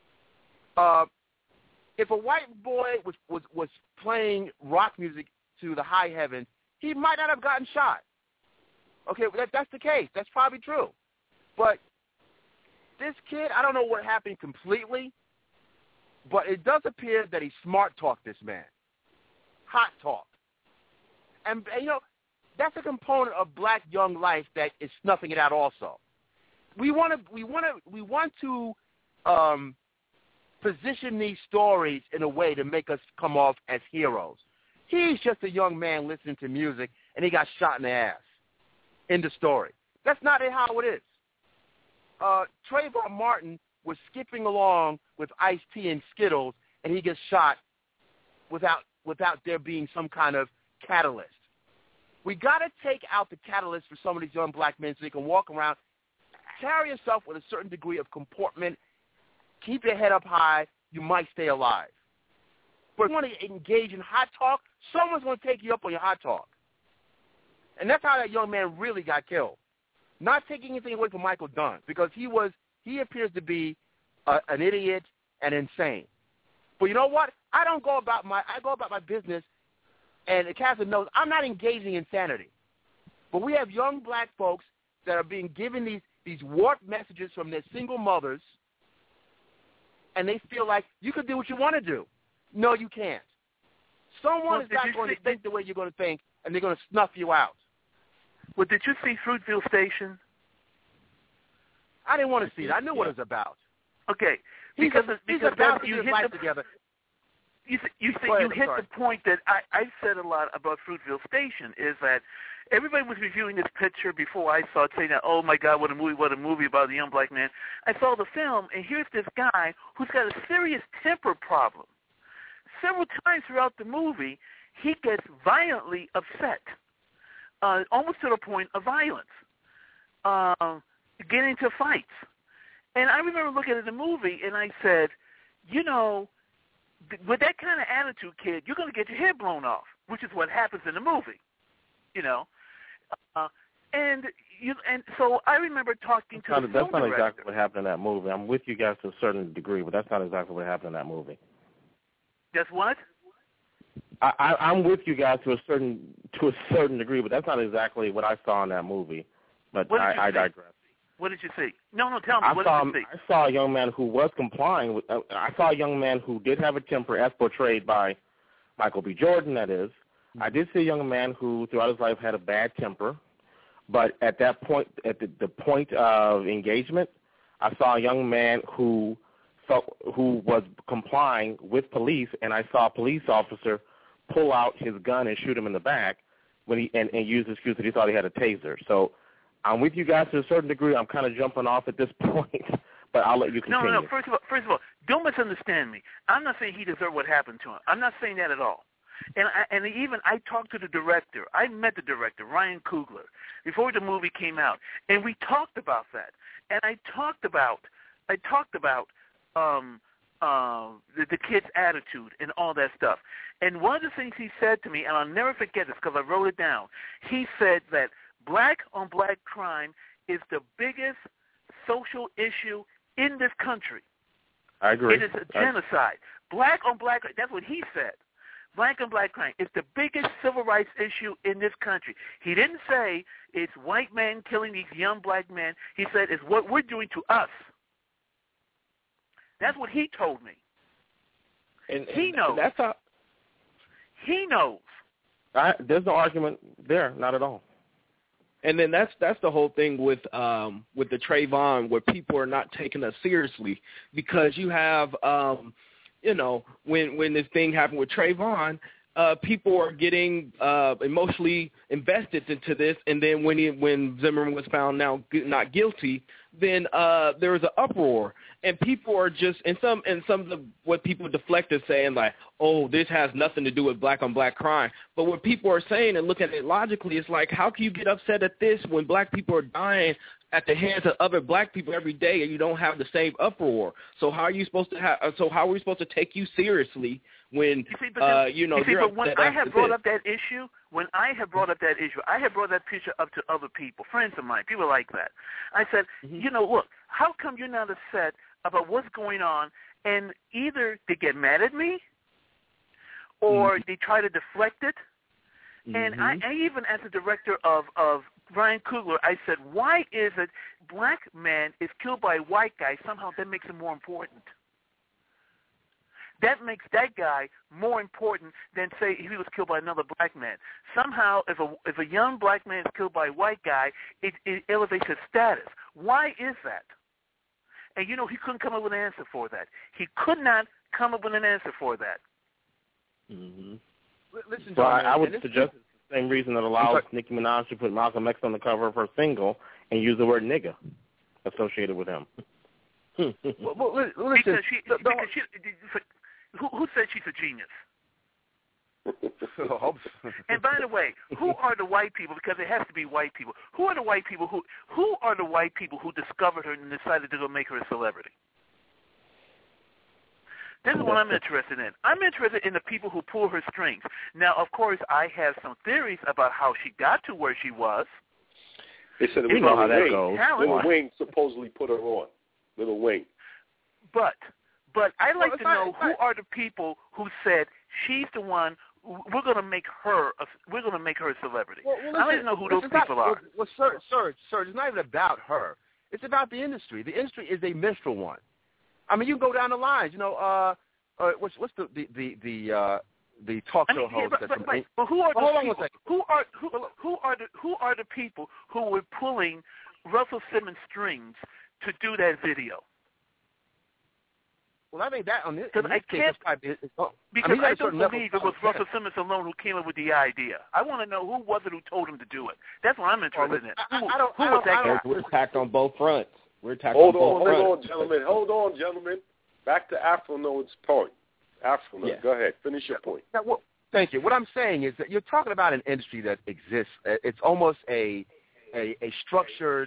If a white boy was playing rock music to the high heavens, he might not have gotten shot. Okay, that's the case. That's probably true. But this kid, I don't know what happened completely, but it does appear that he smart-talked this man. Hot-talked. And that's a component of black young life that is snuffing it out also. We want to position these stories in a way to make us come off as heroes. He's just a young man listening to music, and he got shot in the ass. End of story. That's not how it is. Trayvon Martin was skipping along with Ice-T and Skittles, and he gets shot without there being some kind of catalyst. We got to take out the catalyst for some of these young black men so they can walk around, carry yourself with a certain degree of comportment, keep your head up high, you might stay alive. But if you want to engage in hot talk, someone's going to take you up on your hot talk. And that's how that young man really got killed. Not taking anything away from Michael Dunn, because he appears to be an idiot and insane. But you know what? I go about my business, and Casa knows I'm not engaging in insanity. But we have young black folks that are being given these warped messages from their single mothers, and they feel like you can do what you want to do. No, you can't. Someone is not going to think the way you're going to think, and they're going to snuff you out. Well, did you see Fruitville Station? I didn't want to see it. I knew what it was about. Okay, because you hit together. You hit the point that I said a lot about Fruitville Station is that everybody was reviewing this picture before I saw it, saying that, oh my God, what a movie about a young black man. I saw the film, and here's this guy who's got a serious temper problem. Several times throughout the movie, he gets violently upset, almost to the point of violence, getting into fights. And I remember looking at the movie, and I said, with that kind of attitude, kid, you're going to get your head blown off, which is what happens in the movie, And so I remember talking to the film director. That's not exactly what happened in that movie. I'm with you guys to a certain degree, but that's not exactly what happened in that movie. That's what? I'm with you guys to a certain degree, but that's not exactly what I saw in that movie. But I digress. What did you see? No, tell me. What did you see? I saw a young man who was complying. I saw a young man who did have a temper, as portrayed by Michael B. Jordan, that is. I did see a young man who, throughout his life, had a bad temper. But at that point, at the point of engagement, I saw a young man who was complying with police, and I saw a police officer pull out his gun and shoot him in the back and use the excuse that he thought he had a taser. So I'm with you guys to a certain degree. I'm kind of jumping off at this point, but I'll let you continue. No. First of all, don't misunderstand me. I'm not saying he deserved what happened to him. I'm not saying that at all. And I talked to the director. I met the director, Ryan Coogler, before the movie came out, and we talked about that. And I talked about the kid's attitude and all that stuff. And one of the things he said to me, and I'll never forget this because I wrote it down, he said that black-on-black crime is the biggest social issue in this country. I agree. It is a genocide. Black-on-black, that's what he said. Black-on-black crime is the biggest civil rights issue in this country. He didn't say it's white men killing these young black men. He said it's what we're doing to us. That's what he told me. And he knows. That's how. He knows. There's no argument there, not at all. And then that's the whole thing with the Trayvon, where people are not taking us seriously, because you have when this thing happened with Trayvon, people are getting emotionally invested into this, and then when Zimmerman was found now not guilty, then there's an uproar, and people are just and some of the what people deflect is saying like, oh, this has nothing to do with black on black crime. But what people are saying and looking at it logically is like, how can you get upset at this when black people are dying at the hands of other black people every day, and you don't have the same uproar? So how are you supposed to have? So how are we supposed to take you seriously when you're but when I have brought up that issue, I have brought that picture up to other people, friends of mine, people like that. I said, look, how come you're not upset about what's going on? And either they get mad at me, or they try to deflect it. And I even, as a director of Ryan Coogler, I said, why is it black man is killed by a white guy? Somehow that makes it more important. That makes that guy more important than, say, if he was killed by another black man. Somehow, if a young black man is killed by a white guy, it elevates his status. Why is that? And, he couldn't come up with an answer for that. He could not come up with an answer for that. Mm-hmm. Listen, so I would suggest the same reason that allows Nicki Minaj to put Malcolm X on the cover of her single and use the word nigga associated with him. Well, listen. Who said she's a genius? And by the way, who are the white people? Because it has to be white people. Who are the white people who discovered her and decided to go make her a celebrity? This is what I'm interested in. I'm interested in the people who pull her strings. Now, of course, I have some theories about how she got to where she was. They said it was Little Wayne supposedly put her on. Little Wayne. But I'd like to know who are the people who said she's the one. We're going to make her a celebrity. I'd like to know who those people are. Well, sir, it's not even about her. It's about the industry. The industry is a minstrel one. I mean, you can go down the lines. What's the talk show host? But who are the people? Who are the people who were pulling Russell Simmons strings to do that video? Well, I think that on this, because I don't believe it was Russell Simmons alone who came up with the idea. I want to know who was it who told him to do it. That's what I'm interested in. Who was that guy? We're attacked on both fronts. Hold on, gentlemen. Back to Afro-Node's point. Afro-Node, Go ahead. Finish your point. Thank you. What I'm saying is that you're talking about an industry that exists. It's almost a structured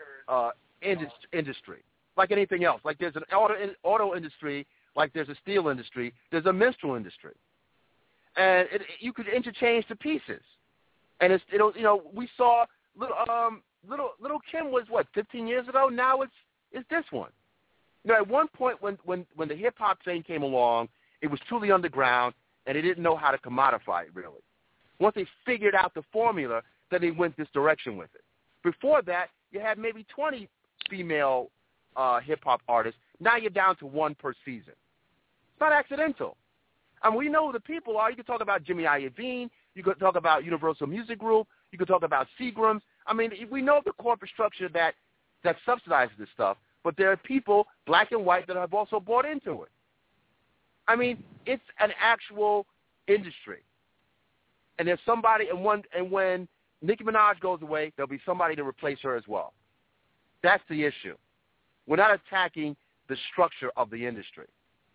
industry. Like anything else. Like there's an auto industry, like there's a steel industry, there's a minstrel industry. And you could interchange the pieces. And we saw Little Kim was 15 years ago? Now it's this one. At one point when the hip hop thing came along, it was truly underground and they didn't know how to commodify it really. Once they figured out the formula, then they went this direction with it. Before that, you had maybe 20 female hip-hop artists. Now you're down to one per season. It's not accidental. I mean, we know who the people are. You can talk about Jimmy Iovine. You could talk about Universal Music Group. You could talk about Seagrams. I mean, we know the corporate structure that subsidizes this stuff, but there are people, black and white, that have also bought into it. I mean, it's an actual industry. And there's somebody, and when Nicki Minaj goes away, there'll be somebody to replace her as well. That's the issue. We're not attacking the structure of the industry.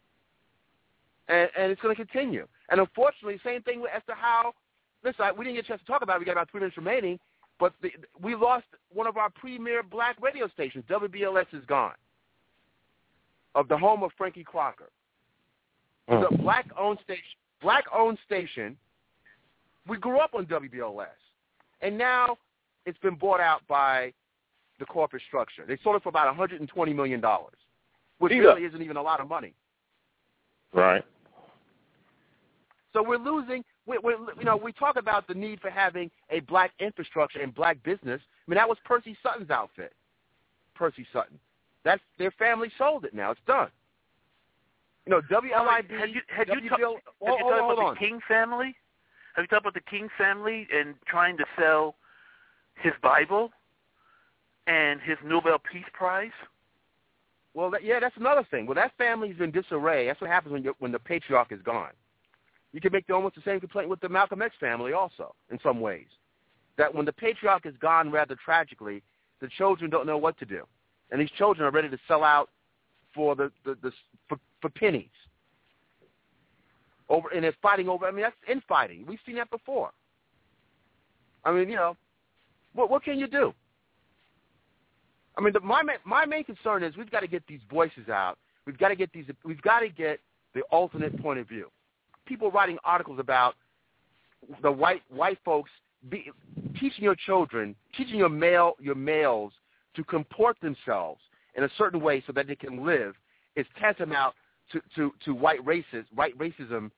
And it's going to continue. And unfortunately, same thing as to how, listen, we didn't get a chance to talk about it. We got about 3 minutes remaining, but we lost one of our premier black radio stations. WBLS is gone, of the home of Frankie Crocker. It's a black-owned station. We grew up on WBLS. And now it's been bought out by the corporate structure. They sold it for about $120 million, which really isn't even a lot of money. Right. So we're losing. We talk about the need for having a black infrastructure and black business. I mean, that was Percy Sutton's outfit. Percy Sutton. That's their family sold it now. It's done. WLIB. Have you talked about the King family? Have you talked about the King family and trying to sell his Bible and his Nobel Peace Prize? Well, that's another thing. Well, that family's in disarray. That's what happens when the patriarch is gone. You can make almost the same complaint with the Malcolm X family also, in some ways. That when the patriarch is gone rather tragically, the children don't know what to do. and these children are ready to sell out for for pennies. And they're fighting over. I mean, that's infighting. We've seen that before. I mean, what can you do? I mean, my main concern is we've got to get these voices out. We've got to get the alternate point of view. People writing articles about the white folks teaching your children, teaching your males to comport themselves in a certain way so that they can live is tantamount to white racism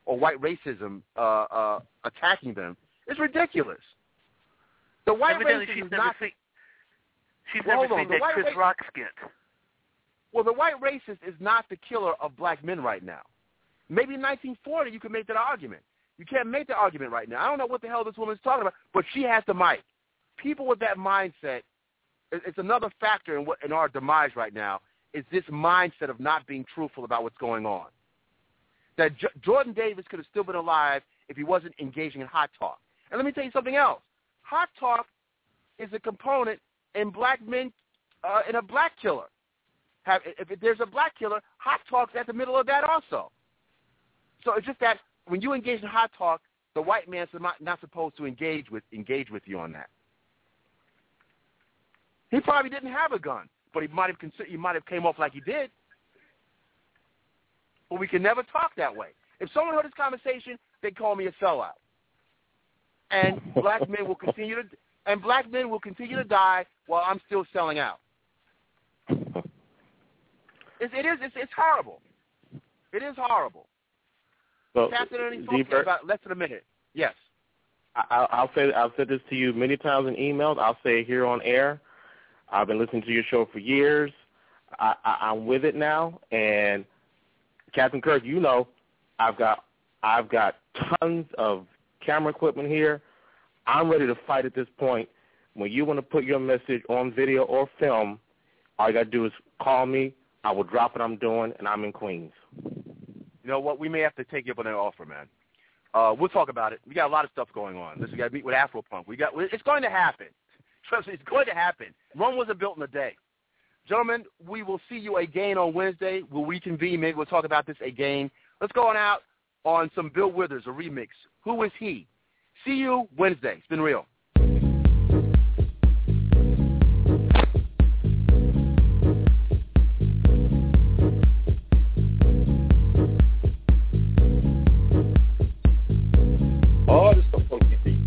attacking them. It's ridiculous. The white racist is not. She's never seen that Chris Rock skit. Well, the white racist is not the killer of black men right now. Maybe in 1940 you could make that argument. You can't make the argument right now. I don't know what the hell this woman's talking about, but she has the mic. People with that mindset, it's another factor in our demise right now, is this mindset of not being truthful about what's going on. That Jordan Davis could have still been alive if he wasn't engaging in hot talk. And let me tell you something else. Hot talk is a component in black men, in a black killer. If there's a black killer, hot talk's at the middle of that also. So it's just that when you engage in hot talk, the white man's not supposed to engage with you on that. He probably didn't have a gun, but he might have came off like he did. But we can never talk that way. If someone heard this conversation, they'd call me a sellout. And black men will continue to die while I'm still selling out. It's horrible. It is horrible. So, Captain, any thoughts about less than a minute? Yes. I've said this to you many times in emails. I'll say it here on air. I've been listening to your show for years. I'm with it now. And Captain Kirk, I've got tons of camera equipment here. I'm ready to fight at this point. When you want to put your message on video or film, all you got to do is call me. I will drop what I'm doing, and I'm in Queens. You know what? We may have to take you up on that offer, man. We'll talk about it. We got a lot of stuff going on. We got to meet with Afropunk. It's going to happen. Trust me, it's going to happen. Rome wasn't built in a day. Gentlemen, we will see you again on Wednesday. We'll reconvene. Maybe we'll talk about this again. Let's go on out on some Bill Withers, a remix. Who is he? See you Wednesday. It's been real. Oh, this is a funky beat.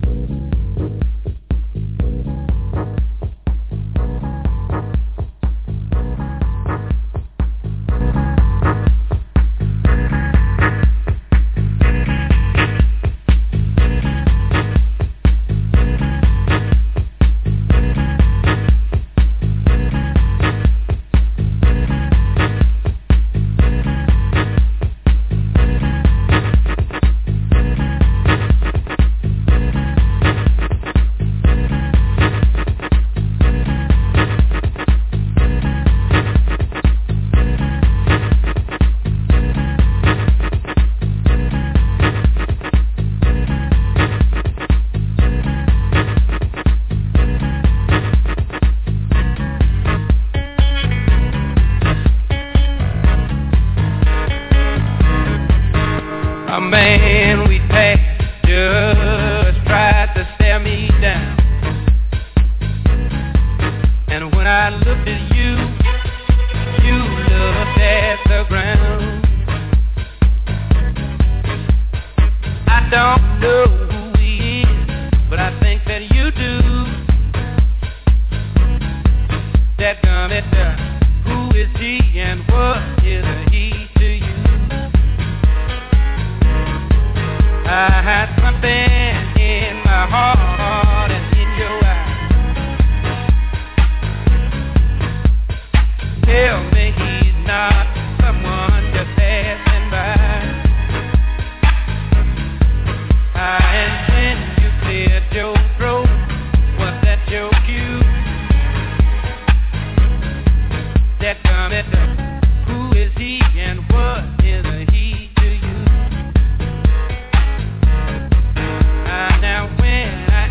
Now when I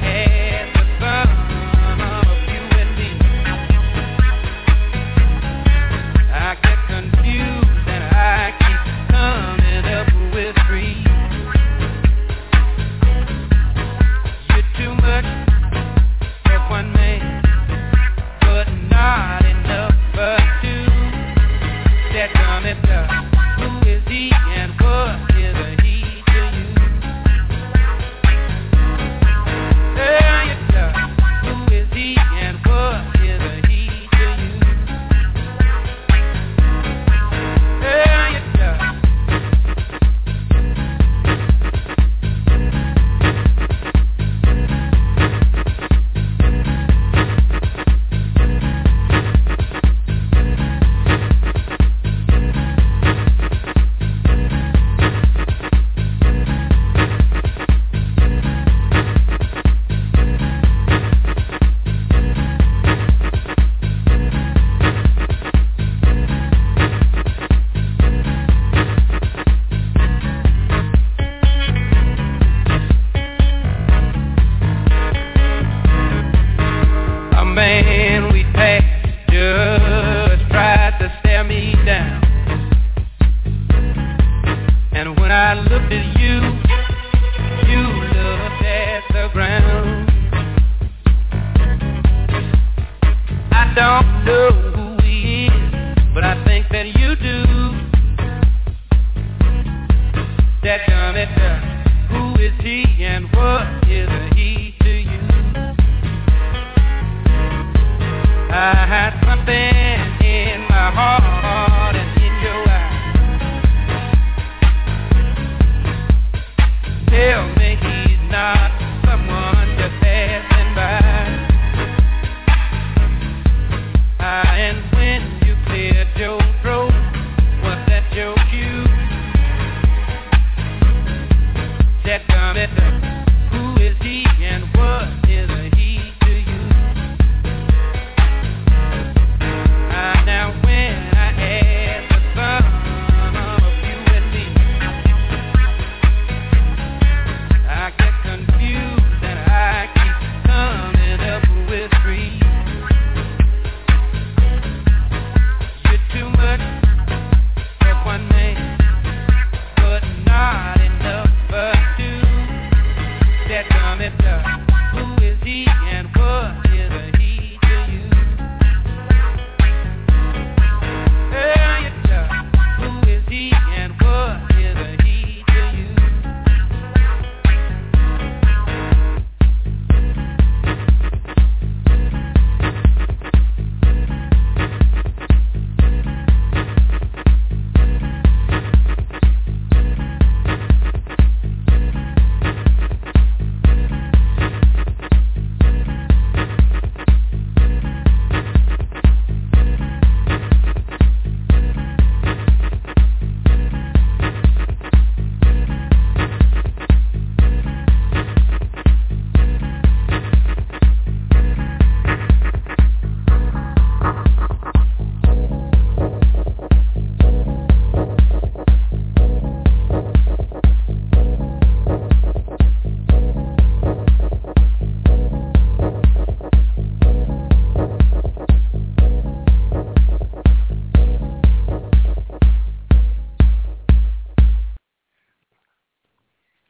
and what is a he to you? I